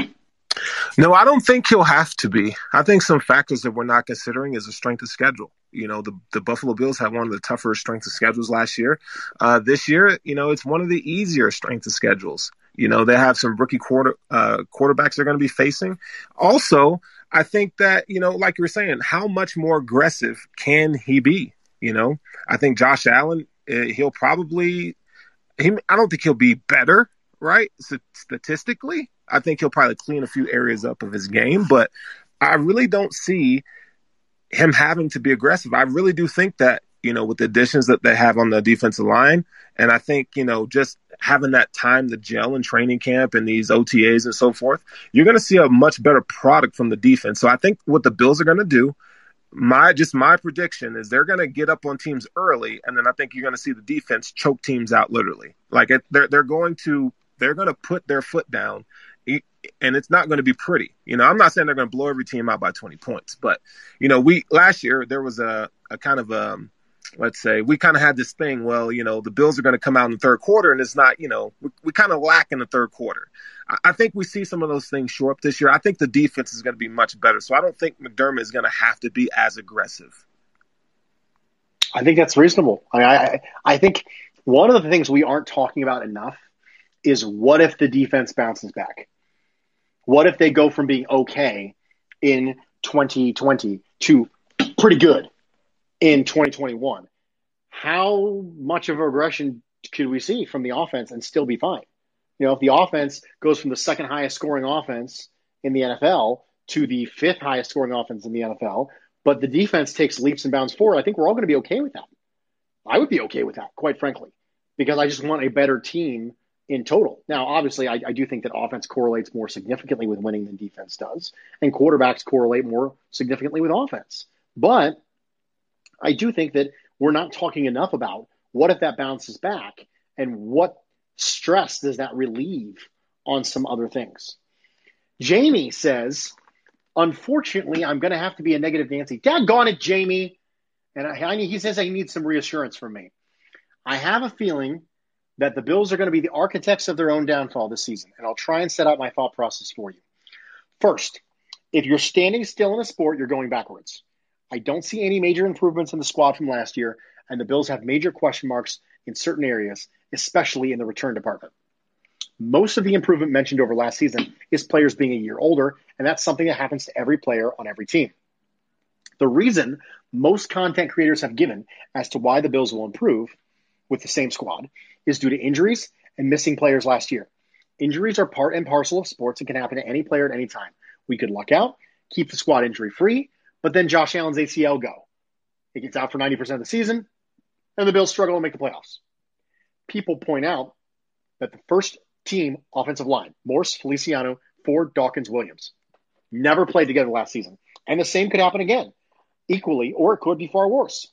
No, I don't think he'll have to be. I think some factors that we're not considering is the strength of schedule. You know, the, the Buffalo Bills had one of the tougher strength of schedules last year. Uh, this year, you know, it's one of the easier strength of schedules. You know, they have some rookie quarter uh, quarterbacks they're going to be facing. Also, I think that, you know, like you were saying, how much more aggressive can he be? You know, I think Josh Allen, he'll probably, he, I don't think he'll be better, right? So statistically, I think he'll probably clean a few areas up of his game, but I really don't see him having to be aggressive. I really do think that, you know, with the additions that they have on the defensive line, and I think, you know, just having that time to gel in training camp and these O T As and so forth, you're going to see a much better product from the defense. So I think what the Bills are going to do, my just my prediction is they're going to get up on teams early, and then I think you're going to see the defense choke teams out literally. Like it, they're they're going to they're going to put their foot down, and it's not going to be pretty. You know, I'm not saying they're going to blow every team out by twenty points, but you know, we last year there was a, a kind of a let's say we kind of had this thing. Well, you know, the Bills are going to come out in the third quarter, and it's not. You know, we, we kind of lack in the third quarter. I think we see some of those things show up this year. I think the defense is going to be much better. So I don't think McDermott is going to have to be as aggressive. I think that's reasonable. I, I, I think one of the things we aren't talking about enough is what if the defense bounces back? What if they go from being okay in twenty twenty to pretty good in twenty twenty-one? How much of aggression could we see from the offense and still be fine? You know, if the offense goes from the second highest scoring offense in the N F L to the fifth highest scoring offense in the N F L, but the defense takes leaps and bounds forward, I think we're all going to be okay with that. I would be okay with that, quite frankly, because I just want a better team in total. Now, obviously, I, I do think that offense correlates more significantly with winning than defense does, and quarterbacks correlate more significantly with offense. But I do think that we're not talking enough about what if that bounces back and what stress does that relieve on some other things. Jamie says, unfortunately, I'm going to have to be a negative Nancy. Daggone it, Jamie. And I, I, he says I need some reassurance from me. I have a feeling that the Bills are going to be the architects of their own downfall this season, and I'll try and set out my thought process for you. First, if you're standing still in a sport, you're going backwards. I don't see any major improvements in the squad from last year, and the Bills have major question marks in certain areas, especially in the return department. Most of the improvement mentioned over last season is players being a year older, and that's something that happens to every player on every team. The reason most content creators have given as to why the Bills will improve with the same squad is due to injuries and missing players last year. Injuries are part and parcel of sports and can happen to any player at any time. We could luck out, keep the squad injury-free, but then Josh Allen's A C L go. He gets out for ninety percent of the season, and the Bills struggle to make the playoffs. People point out that the first team offensive line, Morse, Feliciano, Ford, Dawkins, Williams, never played together last season. And the same could happen again, equally, or it could be far worse.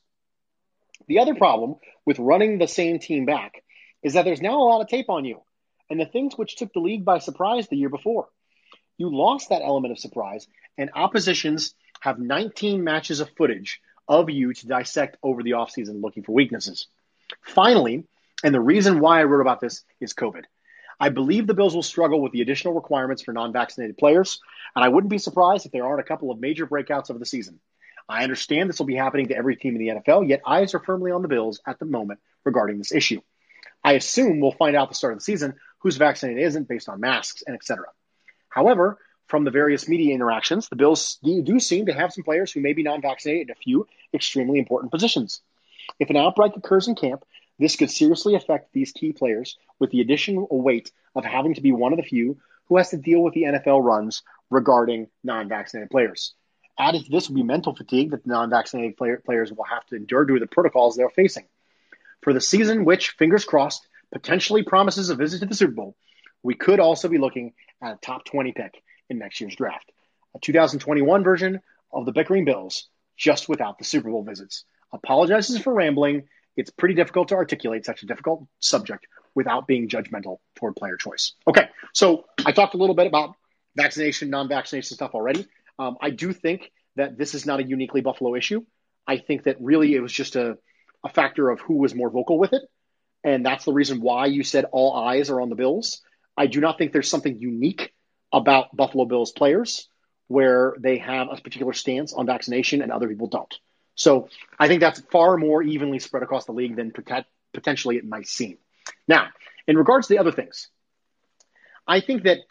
The other problem with running the same team back is that there's now a lot of tape on you, and the things which took the league by surprise the year before. You lost that element of surprise, and oppositions have nineteen matches of footage of you to dissect over the offseason looking for weaknesses. Finally, and the reason why I wrote about this is COVID. I believe the Bills will struggle with the additional requirements for non-vaccinated players, and I wouldn't be surprised if there aren't a couple of major breakouts over the season. I understand this will be happening to every team in the N F L, yet eyes are firmly on the Bills at the moment regarding this issue. I assume we'll find out at the start of the season who's vaccinated isn't based on masks and et cetera. However, from the various media interactions, the Bills do seem to have some players who may be non-vaccinated in a few extremely important positions. If an outbreak occurs in camp, this could seriously affect these key players with the additional weight of having to be one of the few who has to deal with the N F L runs regarding non-vaccinated players. Added to this will be mental fatigue that the non-vaccinated player, players will have to endure due to the protocols they're facing. For the season, which, fingers crossed, potentially promises a visit to the Super Bowl, we could also be looking at a top twenty pick in next year's draft. A two thousand twenty-one version of the Bickering Bills, just without the Super Bowl visits. Apologizes for rambling. It's pretty difficult to articulate such a difficult subject without being judgmental toward player choice. Okay, so I talked a little bit about vaccination, non-vaccination stuff already. Um, I do think that this is not a uniquely Buffalo issue. I think that really it was just a, a factor of who was more vocal with it. And that's the reason why you said all eyes are on the Bills. I do not think there's something unique about Buffalo Bills players where they have a particular stance on vaccination and other people don't. So I think that's far more evenly spread across the league than pot- potentially it might seem. Now, in regards to the other things, I think that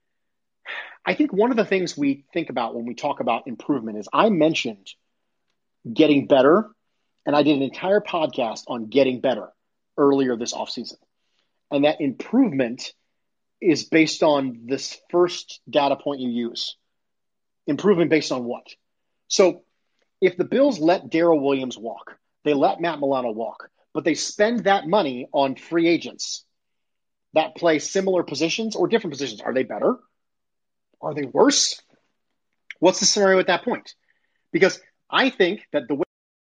I think one of the things we think about when we talk about improvement is I mentioned getting better, and I did an entire podcast on getting better earlier this offseason. And that improvement is based on this first data point you use. Improvement based on what? So if the Bills let Darrell Williams walk, they let Matt Milano walk, but they spend that money on free agents that play similar positions or different positions, are they better? Are they worse? What's the scenario at that point? Because I think that the way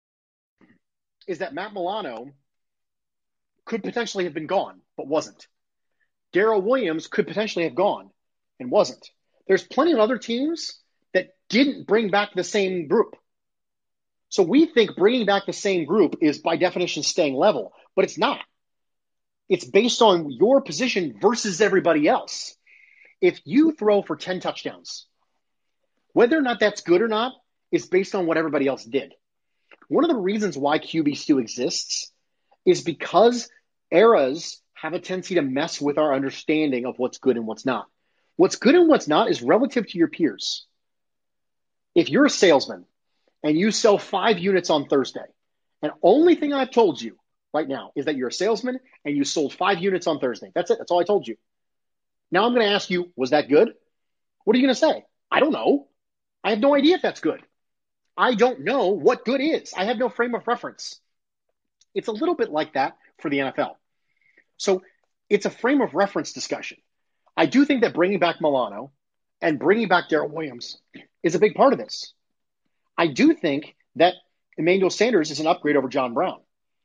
is that Matt Milano could potentially have been gone, but wasn't. Darrell Williams could potentially have gone and wasn't. There's plenty of other teams that didn't bring back the same group. So we think bringing back the same group is by definition staying level, but it's not. It's based on your position versus everybody else. If you throw for ten touchdowns, whether or not that's good or not is based on what everybody else did. One of the reasons why Q B still exists is because eras have a tendency to mess with our understanding of what's good and what's not. What's good and what's not is relative to your peers. If you're a salesman and you sell five units on Thursday, and only thing I've told you right now is that you're a salesman and you sold five units on Thursday. That's it. That's all I told you. Now I'm going to ask you, was that good? What are you going to say? I don't know. I have no idea if that's good. I don't know what good is. I have no frame of reference. It's a little bit like that for the N F L. So it's a frame of reference discussion. I do think that bringing back Milano and bringing back Darrell Williams is a big part of this. I do think that Emmanuel Sanders is an upgrade over John Brown.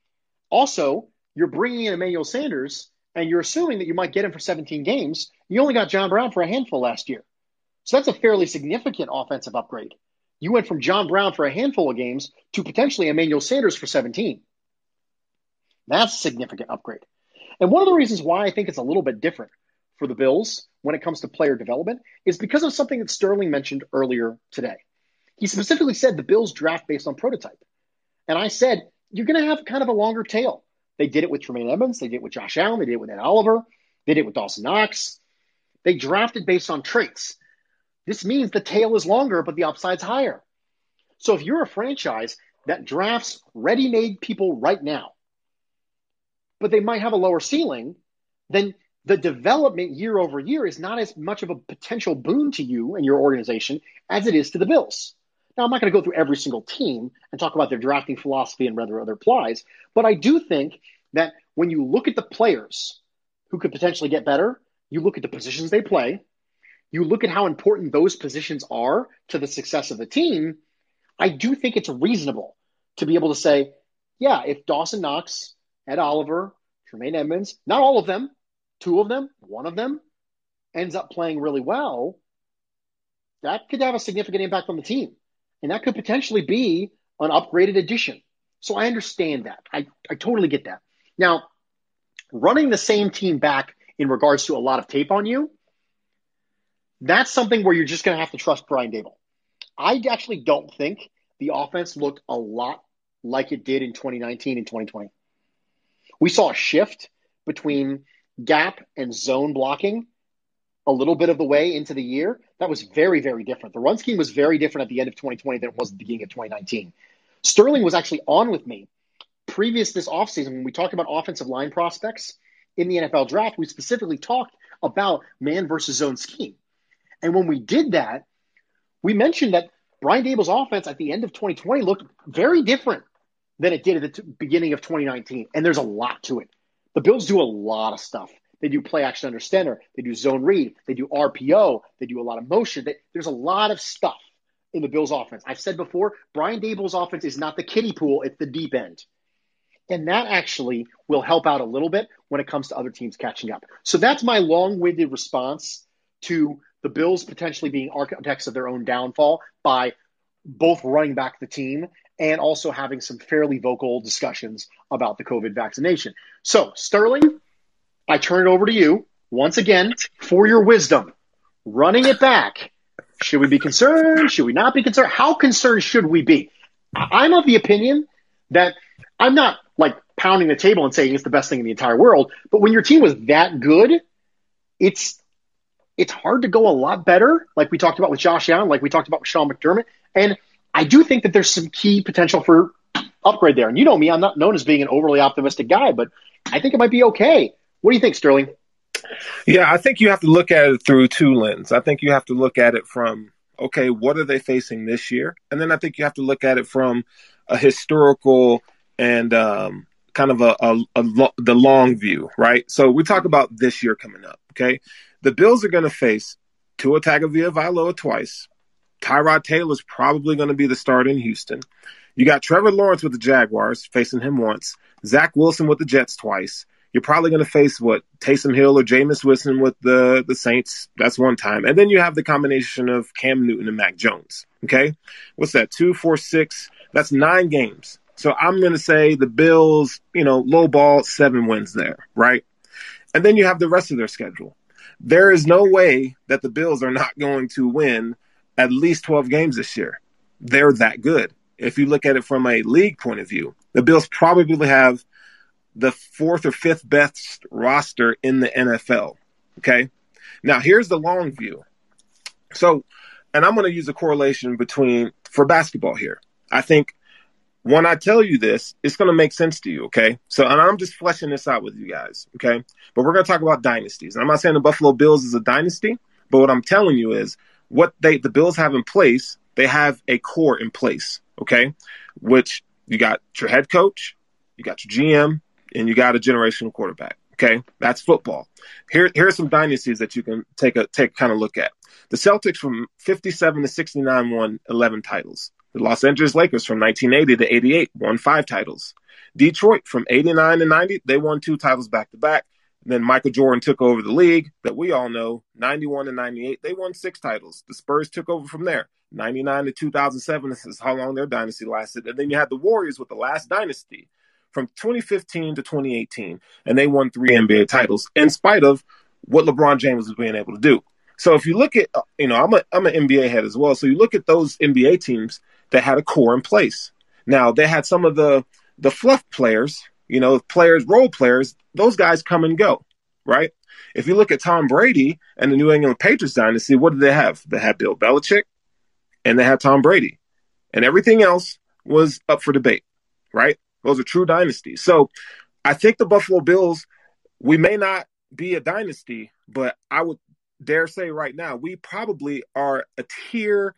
Also, you're bringing in Emmanuel Sanders and you're assuming that you might get him for seventeen games. You only got John Brown for a handful last year. So that's a fairly significant offensive upgrade. You went from John Brown for a handful of games to potentially Emmanuel Sanders for seventeen. That's a significant upgrade. And one of the reasons why I think it's a little bit different for the Bills when it comes to player development is because of something that Sterling mentioned earlier today. He specifically said the Bills draft based on prototype. And I said, you're going to have kind of a longer tail. They did it with Tremaine Edmonds. They did it with Josh Allen. They did it with Ed Oliver. They did it with Dawson Knox. They drafted based on traits. This means the tail is longer, but the upside's higher. So if you're a franchise that drafts ready-made people right now, but they might have a lower ceiling, then the development year over year is not as much of a potential boon to you and your organization as it is to the Bills. Now, I'm not going to go through every single team and talk about their drafting philosophy and whether other applies, but I do think that when you look at the players who could potentially get better, you look at the positions they play, you look at how important those positions are to the success of the team, I do think it's reasonable to be able to say, yeah, if Dawson Knox, Ed Oliver, Tremaine Edmonds, not all of them, two of them, one of them, ends up playing really well, that could have a significant impact on the team. And that could potentially be an upgraded addition. So I understand that. I, I totally get that. Now, running the same team back in regards to a lot of tape on you, that's something where you're just going to have to trust Brian Daboll. I actually don't think the offense looked a lot like it did in twenty nineteen and twenty twenty. We saw a shift between gap and zone blocking a little bit of the way into the year. That was very, very different. The run scheme was very different at the end of twenty twenty than it was at the beginning of twenty nineteen. Sterling was actually on with me previous this offseason when we talked about offensive line prospects in the N F L draft. We specifically talked about man versus zone scheme. And when we did that, we mentioned that Brian Daboll's offense at the end of twenty twenty looked very different than it did at the t- beginning of twenty nineteen. And there's a lot to it. The Bills do a lot of stuff. They do play action under center. They do zone read. They do R P O. They do a lot of motion. They, there's a lot of stuff in the Bills offense. I've said before, Brian Daboll's offense is not the kiddie pool. It's the deep end. And that actually will help out a little bit when it comes to other teams catching up. So that's my long-winded response to the Bills potentially being architects of their own downfall by both running back the team and also having some fairly vocal discussions about the COVID vaccination. So, Sterling, I turn it over to you once again for your wisdom. Running it back, should we be concerned? Should we not be concerned? How concerned should we be? I'm of the opinion that I'm not like pounding the table and saying it's the best thing in the entire world, but when your team was that good, it's it's hard to go a lot better, like we talked about with Josh Allen, like we talked about with Sean McDermott. And I do think that there's some key potential for upgrade there. And you know me, I'm not known as being an overly optimistic guy, but I think it might be okay. What do you think, Sterling? Yeah, I think you have to look at it through two lenses. I think you have to look at it from, okay, what are they facing this year? And then I think you have to look at it from a historical and um, kind of a, a, a lo- the long view, right? So we talk about this year coming up, okay? The Bills are going to face Tua Tagovailoa twice. Tyrod Taylor's probably going to be the starter in Houston. You got Trevor Lawrence with the Jaguars, facing him once. Zach Wilson with the Jets twice. You're probably going to face, what, Taysom Hill or Jameis Winston with the, the Saints. That's one time. And then you have the combination of Cam Newton and Mac Jones, okay? What's that, two, four, six? That's nine games. So I'm going to say the Bills, you know, low ball, seven wins there, right? And then you have the rest of their schedule. There is no way that the Bills are not going to win at least twelve games this year. They're that good. If you look at it from a league point of view, the Bills probably have the fourth or fifth best roster in the N F L, okay? Now, here's the long view. So, and I'm going to use a correlation between, for basketball here. I think when I tell you this, it's going to make sense to you, okay? So, and I'm just fleshing this out with you guys, okay? But we're going to talk about dynasties. And I'm not saying the Buffalo Bills is a dynasty, but what I'm telling you is what they the Bills have in place, they have a core in place, okay? Which you got your head coach, you got your G M, and you got a generational quarterback, okay? That's football. Here, here are some dynasties that you can take a take kind of look at. The Celtics from fifty-seven to sixty-nine won eleven titles. The Los Angeles Lakers from nineteen eighty to eighty-eight won five titles. Detroit from eighty-nine to ninety, they won two titles back-to-back. Then Michael Jordan took over the league that we all know. ninety-one to ninety-eight, they won six titles. The Spurs took over from there. ninety-nine to two thousand seven, this is how long their dynasty lasted. And then you had the Warriors with the last dynasty from twenty fifteen to twenty eighteen, and they won three N B A titles in spite of what LeBron James was being able to do. So if you look at, you know, I'm a, I'm an N B A head as well. So you look at those N B A teams that had a core in place. Now, they had some of the, the fluff players, you know, players, role players, those guys come and go, right? If you look at Tom Brady and the New England Patriots dynasty, what did they have? They had Bill Belichick and they had Tom Brady. And everything else was up for debate, right? Those are true dynasties. So I think the Buffalo Bills, we may not be a dynasty, but I would dare say right now, we probably are a tier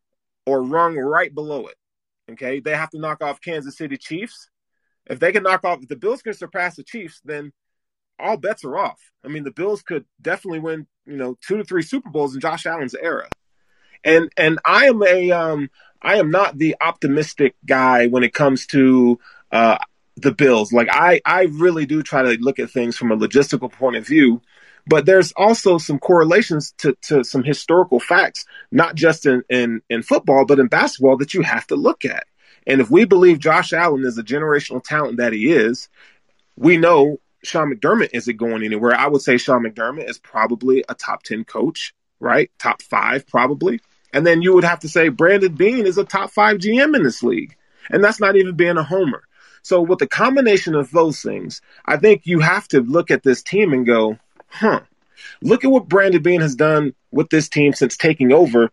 or rung right below it. Okay. They have to knock off Kansas City Chiefs. If they can knock off, if the Bills can surpass the Chiefs, then all bets are off. I mean, the Bills could definitely win, you know, two to three Super Bowls in Josh Allen's era. And, and I am a, um, I am not the optimistic guy when it comes to, uh, the Bills. Like I, I really do try to look at things from a logistical point of view, but there's also some correlations to, to some historical facts, not just in, in, in football, but in basketball that you have to look at. And if we believe Josh Allen is a generational talent that he is, we know Sean McDermott isn't going anywhere. I would say Sean McDermott is probably a top ten coach, right? Top five, probably. And then you would have to say Brandon Beane is a top five G M in this league. And that's not even being a homer. So with the combination of those things, I think you have to look at this team and go, huh, look at what Brandon Beane has done with this team since taking over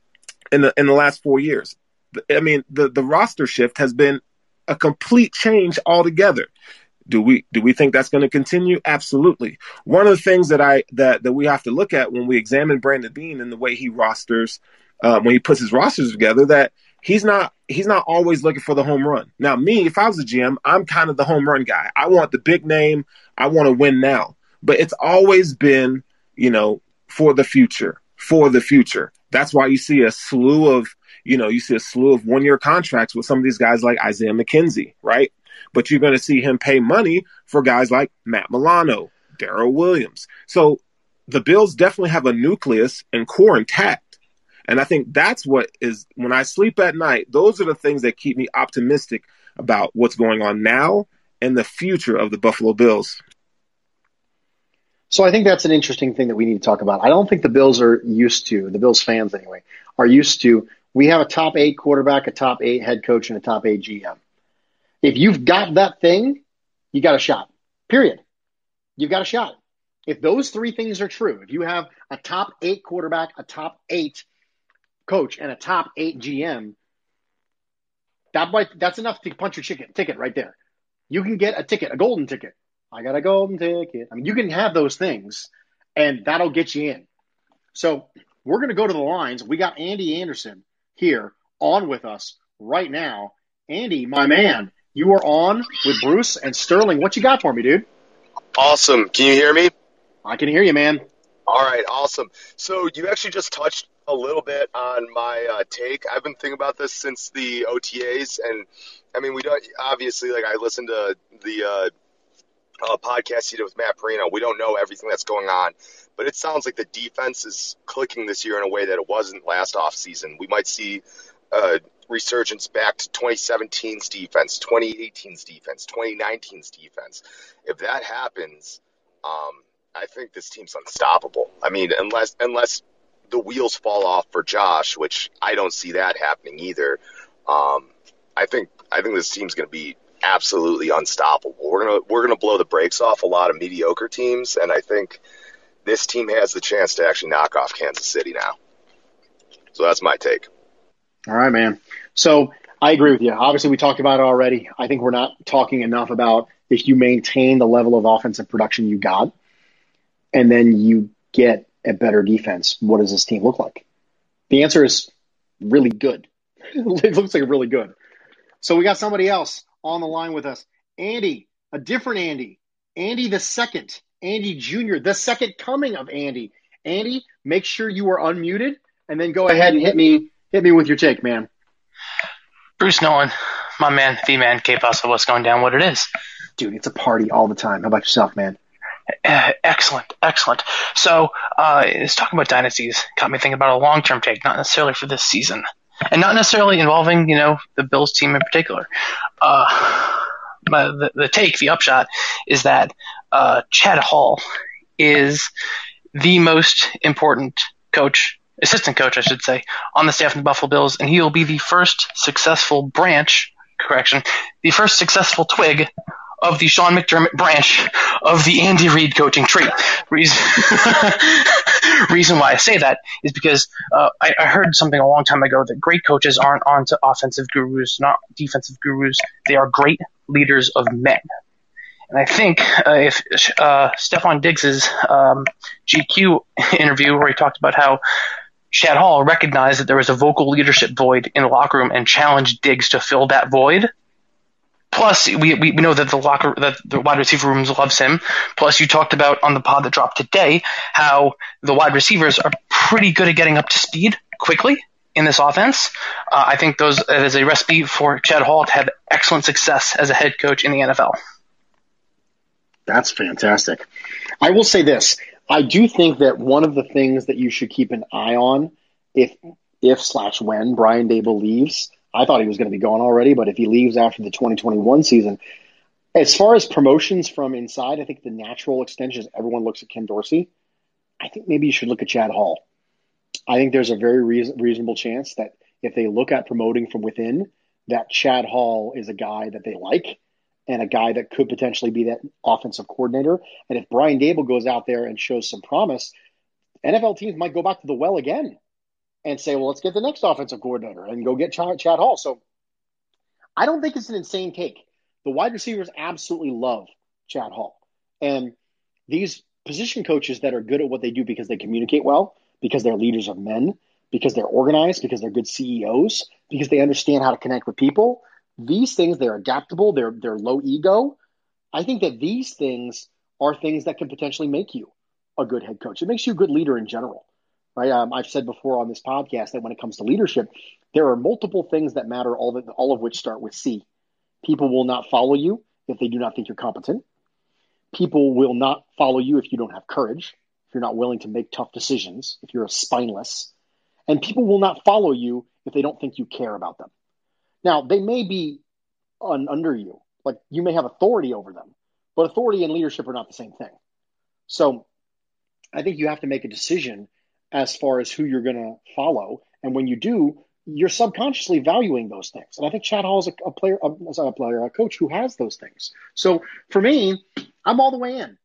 in the in the last four years. I mean, the, the roster shift has been a complete change altogether. Do we do we think that's going to continue? Absolutely. One of the things that I that, that we have to look at when we examine Brandon Beane and the way he rosters, uh, when he puts his rosters together, that he's not he's not always looking for the home run. Now, me, if I was a G M, I'm kind of the home run guy. I want the big name. I want to win now. But it's always been, you know, for the future, for the future. That's why you see a slew of, you know, you see a slew of one-year contracts with some of these guys like Isaiah McKenzie, right? But you're going to see him pay money for guys like Matt Milano, Darrell Williams. So the Bills definitely have a nucleus and core intact. And I think that's what is, when I sleep at night, those are the things that keep me optimistic about what's going on now and the future of the Buffalo Bills. So I think that's an interesting thing that we need to talk about. I don't think the Bills are used to, the Bills fans anyway, are used to, we have a top eight quarterback, a top eight head coach, and a top eight G M. If you've got that thing, you got a shot, period. You've got a shot. If those three things are true, if you have a top eight quarterback, a top eight coach, and a top eight G M, that might, that's enough to punch your ticket, ticket right there. You can get a ticket, a golden ticket. I got a golden ticket. I mean, you can have those things, and that'll get you in. So we're going to go to the lines. We got Andy Anderson here on with us right now. Andy, my man, you are on with Bruce and Sterling. What you got for me, dude? Awesome. Can you hear me? I can hear you, man. All right, awesome. So you actually just touched a little bit on my uh, take. I've been thinking about this since the O T As, and I mean, we don't obviously, like, I listened to the uh, uh, podcast you did with Matt Perino. We don't know everything that's going on, but it sounds like the defense is clicking this year in a way that it wasn't last offseason. We might see uh, resurgence back to twenty seventeen's defense, twenty eighteen's defense, twenty nineteen's defense. If that happens, um, I think this team's unstoppable. I mean, unless unless the wheels fall off for Josh, which I don't see that happening either. Um, I think I think this team's going to be absolutely unstoppable. We're gonna we're gonna blow the brakes off a lot of mediocre teams, and I think this team has the chance to actually knock off Kansas City now. So that's my take. All right, man. So I agree with you. Obviously, we talked about it already. I think we're not talking enough about if you maintain the level of offensive production you got, and then you get a better defense, what does this team look like? The answer is really good. It looks like really good. So we got somebody else on the line with us. Andy, a different Andy. Andy the second. Andy Junior, the second coming of Andy. Andy, make sure you are unmuted, and then go ahead and hit me hit me with your take, man. Bruce Nolan, my man, V-Man, K-Pasa, what's going down, what it is. Dude, it's a party all the time. How about yourself, man? Uh, excellent, excellent. So, uh, it's talking about dynasties got me thinking about a long-term take, not necessarily for this season, and not necessarily involving, you know, the Bills team in particular. Uh, but the, the take, the upshot, is that uh, Chad Hall is the most important coach, assistant coach, I should say, on the staff of the Buffalo Bills, and he will be the first successful branch, correction, the first successful twig of the Sean McDermott branch of the Andy Reid coaching tree. Reason, reason why I say that is because uh, I, I heard something a long time ago that great coaches aren't onto offensive gurus, not defensive gurus. They are great leaders of men. And I think uh, if uh, Stephon Diggs's um, G Q interview where he talked about how Chad Hall recognized that there was a vocal leadership void in the locker room and challenged Diggs to fill that void. Plus, we, we know that the locker, that the wide receiver rooms loves him. Plus, you talked about on the pod that dropped today how the wide receivers are pretty good at getting up to speed quickly in this offense. Uh, I think those that is a recipe for Chad Hall to have excellent success as a head coach in the N F L. That's fantastic. I will say this. I do think that one of the things that you should keep an eye on if if slash when Brian Daboll leaves, I thought he was going to be gone already, but if he leaves after the twenty twenty-one season, as far as promotions from inside, I think the natural extension is everyone looks at Ken Dorsey. I think maybe you should look at Chad Hall. I think there's a very reason, reasonable chance that if they look at promoting from within, that Chad Hall is a guy that they like and a guy that could potentially be that offensive coordinator. And if Brian Daboll goes out there and shows some promise, N F L teams might go back to the well again and say, well, let's get the next offensive coordinator and go get Chad, Chad Hall. So I don't think it's an insane take. The wide receivers absolutely love Chad Hall. And these position coaches that are good at what they do because they communicate well, because they're leaders of men, because they're organized, because they're good C E Os, because they understand how to connect with people, these things, they're adaptable, they're, they're low ego. I think that these things are things that can potentially make you a good head coach. It makes you a good leader in general. Right? Um, I've said before on this podcast that when it comes to leadership, there are multiple things that matter, all, that, all of which start with C. People will not follow you if they do not think you're competent. People will not follow you if you don't have courage, if you're not willing to make tough decisions, if you're a spineless. And people will not follow you if they don't think you care about them. Now, they may be un- under you. Like, you may have authority over them. But authority and leadership are not the same thing. So I think you have to make a decision as far as who you're going to follow. And when you do, you're subconsciously valuing those things. And I think Chad Hall is a, a player, a, a player, a coach who has those things. So for me, I'm all the way in.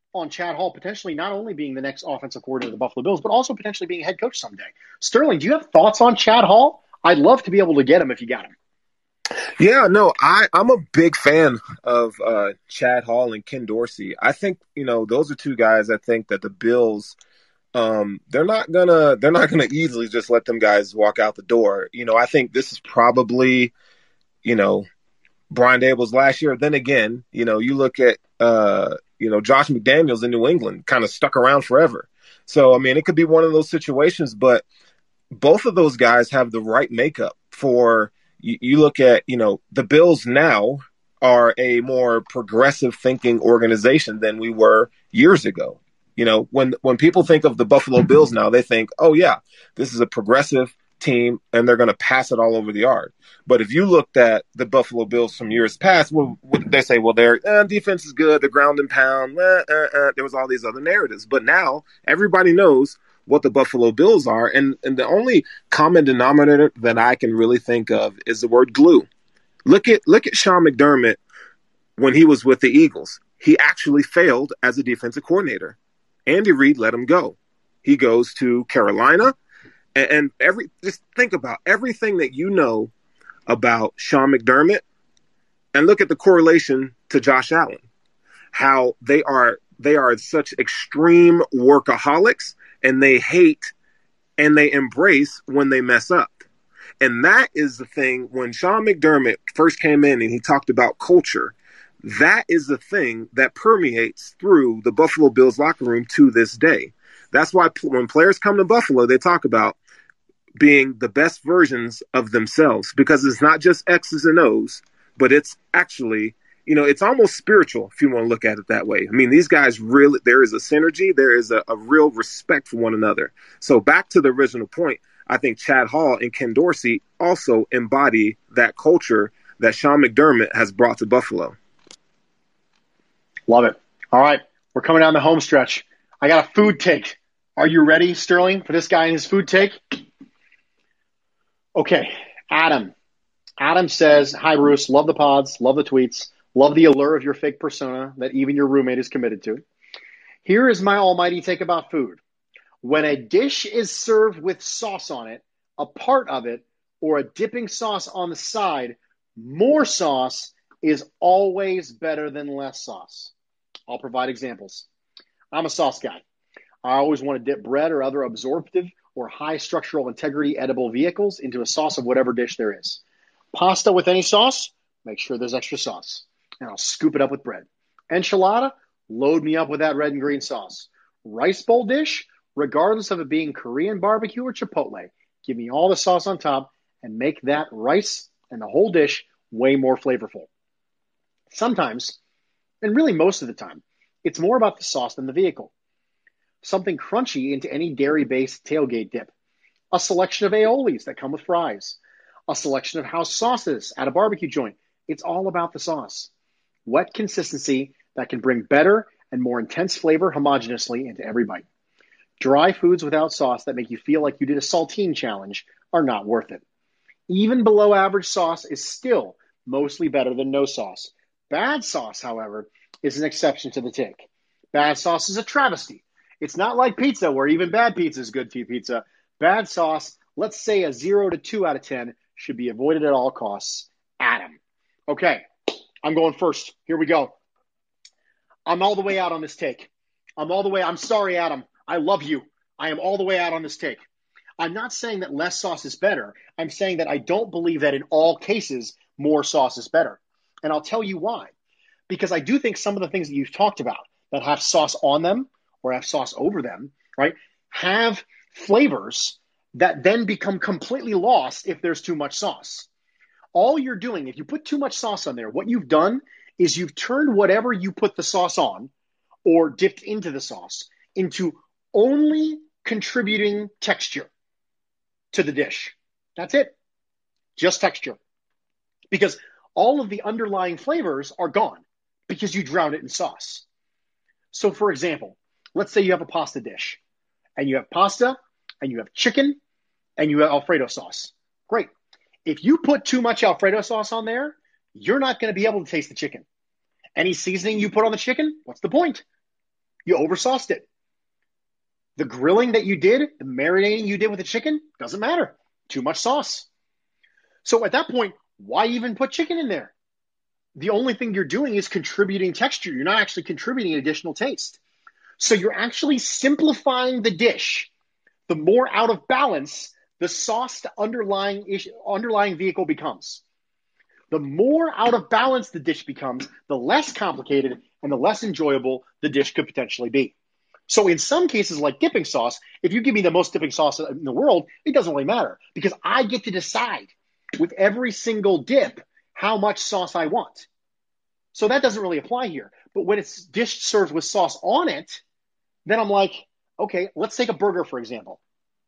on Chad Hall potentially not only being the next offensive coordinator of the Buffalo Bills, but also potentially being a head coach someday. Sterling, do you have thoughts on Chad Hall? I'd love to be able to get him if you got him. Yeah, no, I, I'm a big fan of uh, Chad Hall and Ken Dorsey. I think, you know, those are two guys I think that the Bills, um, they're not gonna they're not gonna easily just let them guys walk out the door. You know, I think this is probably, you know, Brian Daboll's last year. Then again, you know, you look at uh, you know, Josh McDaniels in New England kind of stuck around forever. So I mean, it could be one of those situations, but both of those guys have the right makeup for. You look at, you know, the Bills now are a more progressive thinking organization than we were years ago. You know, when when people think of the Buffalo Bills now, they think, oh, yeah, this is a progressive team and they're going to pass it all over the yard. But if you looked at the Buffalo Bills from years past, well, they say, well, their uh, defense is good, the ground and pound, uh, uh, uh. There was all these other narratives. But now everybody knows what the Buffalo Bills are. And, and the only common denominator that I can really think of is the word glue. Look at look at Sean McDermott when he was with the Eagles. He actually failed as a defensive coordinator. Andy Reid let him go. He goes to Carolina. And, and every just think about everything that you know about Sean McDermott and look at the correlation to Josh Allen. How they are they are such extreme workaholics. And they hate and they embrace when they mess up. And that is the thing when Sean McDermott first came in and he talked about culture, that is the thing that permeates through the Buffalo Bills locker room to this day. That's why when players come to Buffalo, they talk about being the best versions of themselves because it's not just X's and O's, but it's actually, you know, it's almost spiritual if you want to look at it that way. I mean, these guys really, there is a synergy. There is a, a real respect for one another. So back to the original point, I think Chad Hall and Ken Dorsey also embody that culture that Sean McDermott has brought to Buffalo. Love it. All right. We're coming down the home stretch. I got a food take. Are you ready, Sterling, for this guy and his food take? Okay. Adam. Adam says, hi, Bruce. Love the pods. Love the tweets. Love the allure of your fake persona that even your roommate is committed to. Here is my almighty take about food. When a dish is served with sauce on it, a part of it, or a dipping sauce on the side, more sauce is always better than less sauce. I'll provide examples. I'm a sauce guy. I always want to dip bread or other absorptive or high structural integrity edible vehicles into a sauce of whatever dish there is. Pasta with any sauce, make sure there's extra sauce. And I'll scoop it up with bread. Enchilada, load me up with that red and green sauce. Rice bowl dish, regardless of it being Korean barbecue or Chipotle, give me all the sauce on top and make that rice and the whole dish way more flavorful. Sometimes, and really most of the time, it's more about the sauce than the vehicle. Something crunchy into any dairy-based tailgate dip. A selection of aiolis that come with fries. A selection of house sauces at a barbecue joint. It's all about the sauce. Wet consistency that can bring better and more intense flavor homogeneously into every bite. Dry foods without sauce that make you feel like you did a saltine challenge are not worth it. Even below average sauce is still mostly better than no sauce. Bad sauce, however, is an exception to the take. Bad sauce is a travesty. It's not like pizza where even bad pizza is good pizza. Bad sauce, let's say a zero to two out of ten, should be avoided at all costs. Adam. Okay. I'm going first. Here we go. I'm all the way out on this take. I'm all the way. I'm sorry, Adam. I love you. I am all the way out on this take. I'm not saying that less sauce is better. I'm saying that I don't believe that in all cases, more sauce is better. And I'll tell you why. Because I do think some of the things that you've talked about that have sauce on them or have sauce over them, right, have flavors that then become completely lost if there's too much sauce. All you're doing, if you put too much sauce on there, what you've done is you've turned whatever you put the sauce on or dipped into the sauce into only contributing texture to the dish. That's it. Just texture. Because all of the underlying flavors are gone because you drowned it in sauce. So for example, let's say you have a pasta dish and you have pasta and you have chicken and you have Alfredo sauce. Great. If you put too much Alfredo sauce on there, you're not going to be able to taste the chicken. Any seasoning you put on the chicken, what's the point? You oversauced it. The grilling that you did, the marinating you did with the chicken, doesn't matter. Too much sauce. So at that point, why even put chicken in there? The only thing you're doing is contributing texture. You're not actually contributing additional taste. So you're actually simplifying the dish. The more out of balance the sauce to underlying issue, underlying vehicle becomes. The more out of balance the dish becomes, the less complicated and the less enjoyable the dish could potentially be. So in some cases, like dipping sauce, if you give me the most dipping sauce in the world, it doesn't really matter because I get to decide with every single dip how much sauce I want. So that doesn't really apply here. But when it's dish served with sauce on it, then I'm like, okay, let's take a burger, for example.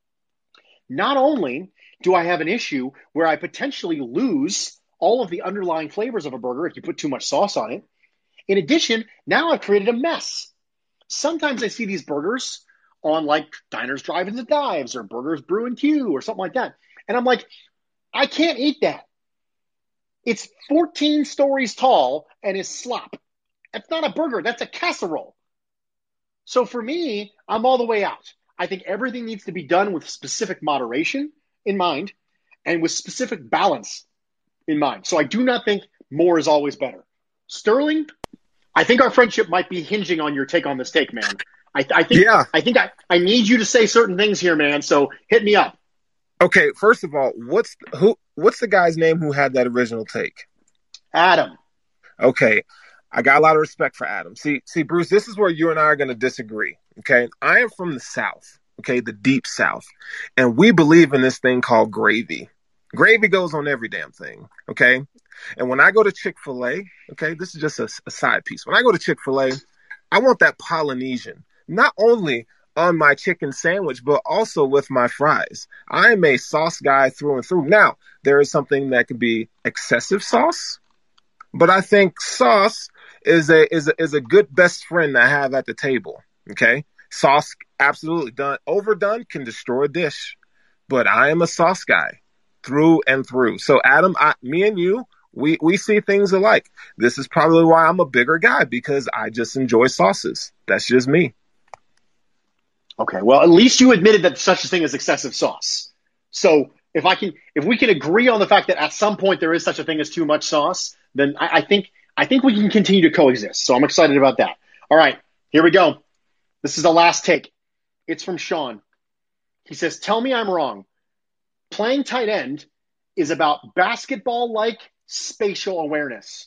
Not only do I have an issue where I potentially lose all of the underlying flavors of a burger if you put too much sauce on it, in addition, now I've created a mess. Sometimes I see these burgers on like Diners, Drive-Ins, and Dives or Burgers, Brew and Q or something like that. And I'm like, I can't eat that. It's fourteen stories tall and is slop. That's not a burger. That's a casserole. So for me, I'm all the way out. I think everything needs to be done with specific moderation in mind and with specific balance in mind. So I do not think more is always better. Sterling, I think our friendship might be hinging on your take on this take, man. I, I think yeah. I think I, I need you to say certain things here, man. So hit me up. Okay, first of all, what's who? What's the guy's name who had that original take? Adam. Okay, I got a lot of respect for Adam. See, see, Bruce, this is where you and I are going to disagree. Okay, I am from the South. Okay, the deep South, and we believe in this thing called gravy. Gravy goes on every damn thing. Okay. And when I go to Chick-fil-A, okay, this is just a, a side piece. When I go to Chick-fil-A, I want that Polynesian, not only on my chicken sandwich, but also with my fries. I am a sauce guy through and through. Now, there is something that could be excessive sauce, but I think sauce is a is a, is a good best friend to have at the table. Okay, sauce absolutely done overdone can destroy a dish, but I am a sauce guy through and through. So Adam, I, me and you. We we see things alike. This is probably why I'm a bigger guy, because I just enjoy sauces. That's just me. Okay, well, at least you admitted that such a thing as excessive sauce. So if I can, if we can agree on the fact that at some point there is such a thing as too much sauce, then I, I think I think we can continue to coexist. So I'm excited about that. All right, here we go. This is the last take. It's from Sean. He says, "Tell me I'm wrong. Playing tight end is about basketball-like spatial awareness."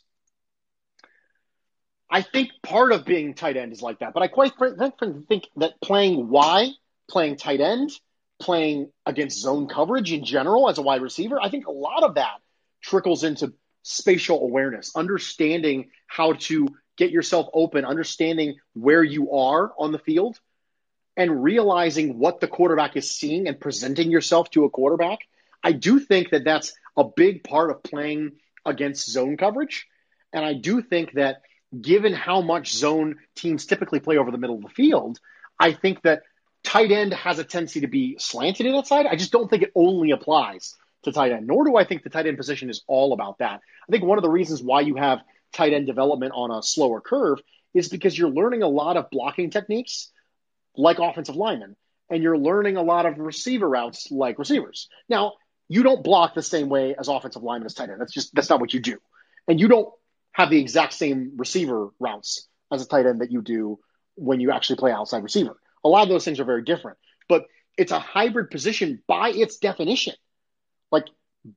I think part of being tight end is like that, but I quite frankly think that playing Y, playing tight end, playing against zone coverage in general as a wide receiver, I think a lot of that trickles into spatial awareness, understanding how to get yourself open, understanding where you are on the field, and realizing what the quarterback is seeing and presenting yourself to a quarterback. I do think that that's a big part of playing against zone coverage. And I do think that given how much zone teams typically play over the middle of the field, I think that tight end has a tendency to be slanted in that side. I just don't think it only applies to tight end, nor do I think the tight end position is all about that. I think one of the reasons why you have tight end development on a slower curve is because you're learning a lot of blocking techniques like offensive linemen, and you're learning a lot of receiver routes like receivers. Now, you don't block the same way as offensive linemen as tight end. That's just, that's not what you do. And you don't have the exact same receiver routes as a tight end that you do when you actually play outside receiver. A lot of those things are very different, but it's a hybrid position by its definition. Like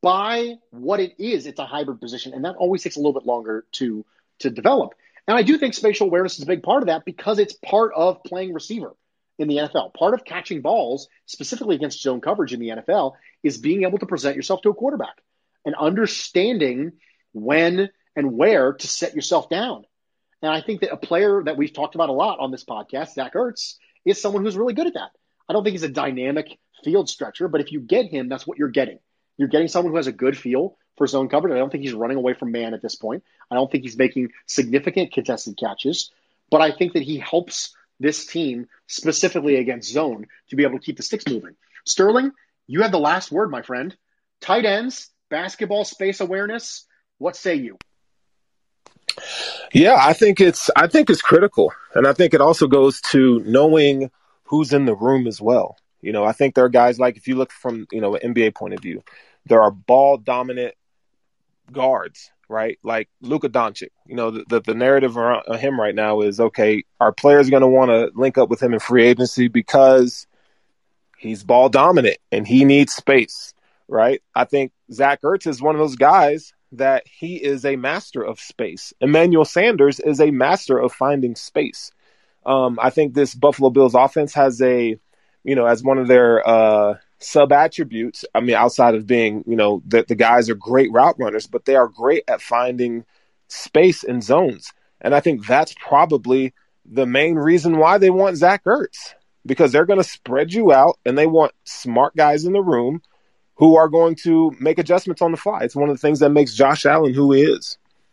by what it is, it's a hybrid position. And that always takes a little bit longer to, to develop. And I do think spatial awareness is a big part of that because it's part of playing receiver in the N F L. Part of catching balls, specifically against zone coverage in the N F L, is being able to present yourself to a quarterback and understanding when and where to set yourself down. And I think that a player that we've talked about a lot on this podcast, Zach Ertz, is someone who's really good at that. I don't think he's a dynamic field stretcher, but if you get him, that's what you're getting. You're getting someone who has a good feel for zone coverage. I don't think he's running away from man at this point. I don't think he's making significant contested catches, but I think that he helps this team specifically against zone to be able to keep the sticks moving. Sterling, you have the last word, my friend. Tight ends, basketball space awareness. What say you? Yeah, I think it's I think it's critical. And I think it also goes to knowing who's in the room as well. You know, I think there are guys like, if you look from, you know, an N B A point of view, there are ball dominant guards, right? Like Luka Doncic. You know, the, the, the narrative around him right now is, okay, our players going to want to link up with him in free agency because he's ball dominant and he needs space, right? I think Zach Ertz is one of those guys that he is a master of space. Emmanuel Sanders is a master of finding space. Um, I think this Buffalo Bills offense has a, you know, as one of their uh, sub attributes. I mean, outside of being, you know, that the guys are great route runners, but they are great at finding space in zones. And I think that's probably the main reason why they want Zach Ertz, because they're going to spread you out and they want smart guys in the room who are going to make adjustments on the fly. It's one of the things that makes Josh Allen who he is.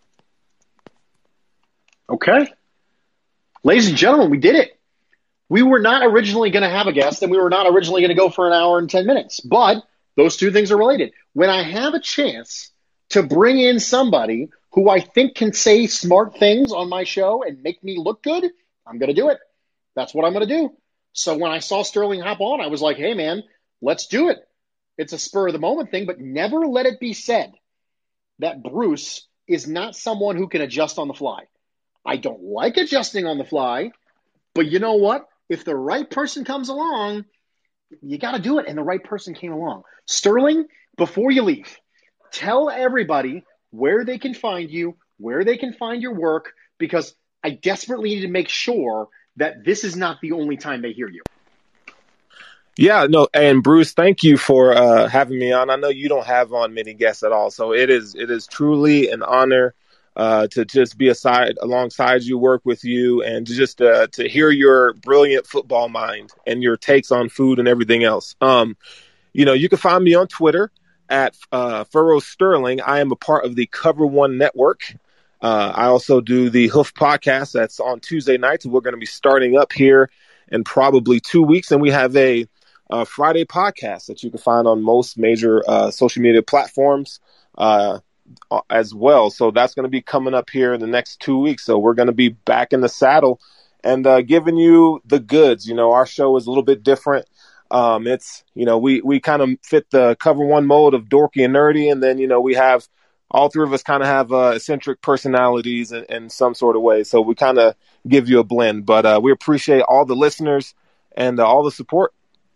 Okay. Ladies and gentlemen, we did it. We were not originally going to have a guest, and we were not originally going to go for an hour and ten minutes. But those two things are related. When I have a chance to bring in somebody who I think can say smart things on my show and make me look good, I'm going to do it. That's what I'm going to do. So when I saw Sterling hop on, I was like, hey, man, let's do it. It's a spur of the moment thing, but never let it be said that Bruce is not someone who can adjust on the fly. I don't like adjusting on the fly, but you know what? If the right person comes along, you got to do it, and the right person came along. Sterling, before you leave, tell everybody where they can find you, where they can find your work, because I desperately need to make sure that this is not the only time they hear you. Yeah, no, and Bruce, thank you for uh, having me on. I know you don't have on many guests at all, so it is it is truly an honor uh, to just be aside alongside you, work with you, and to just uh, to hear your brilliant football mind and your takes on food and everything else. Um, you know, you can find me on Twitter at uh, Furrow Sterling. I am a part of the Cover One Network. Uh, I also do the Hoof Podcast that's on Tuesday nights. We're going to be starting up here in probably two weeks, and we have a Uh, Friday podcast that you can find on most major uh, social media platforms uh, as well. So that's going to be coming up here in the next two weeks. So we're going to be back in the saddle and uh, giving you the goods. You know, our show is a little bit different. Um, it's, you know, we, we kind of fit the Cover One mold of dorky and nerdy. And then, you know, we have all three of us kind of have uh, eccentric personalities in, in some sort of way. So we kind of give you a blend. But uh, we appreciate all the listeners and uh, all the support.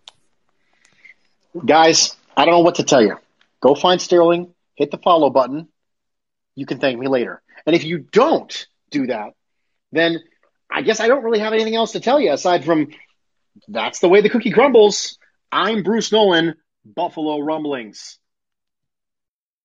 Guys, I don't know what to tell you. Go find Sterling, hit the follow button. You can thank me later. And if you don't do that, then I guess I don't really have anything else to tell you aside from that's the way the cookie crumbles. I'm Bruce Nolan, Buffalo Rumblings.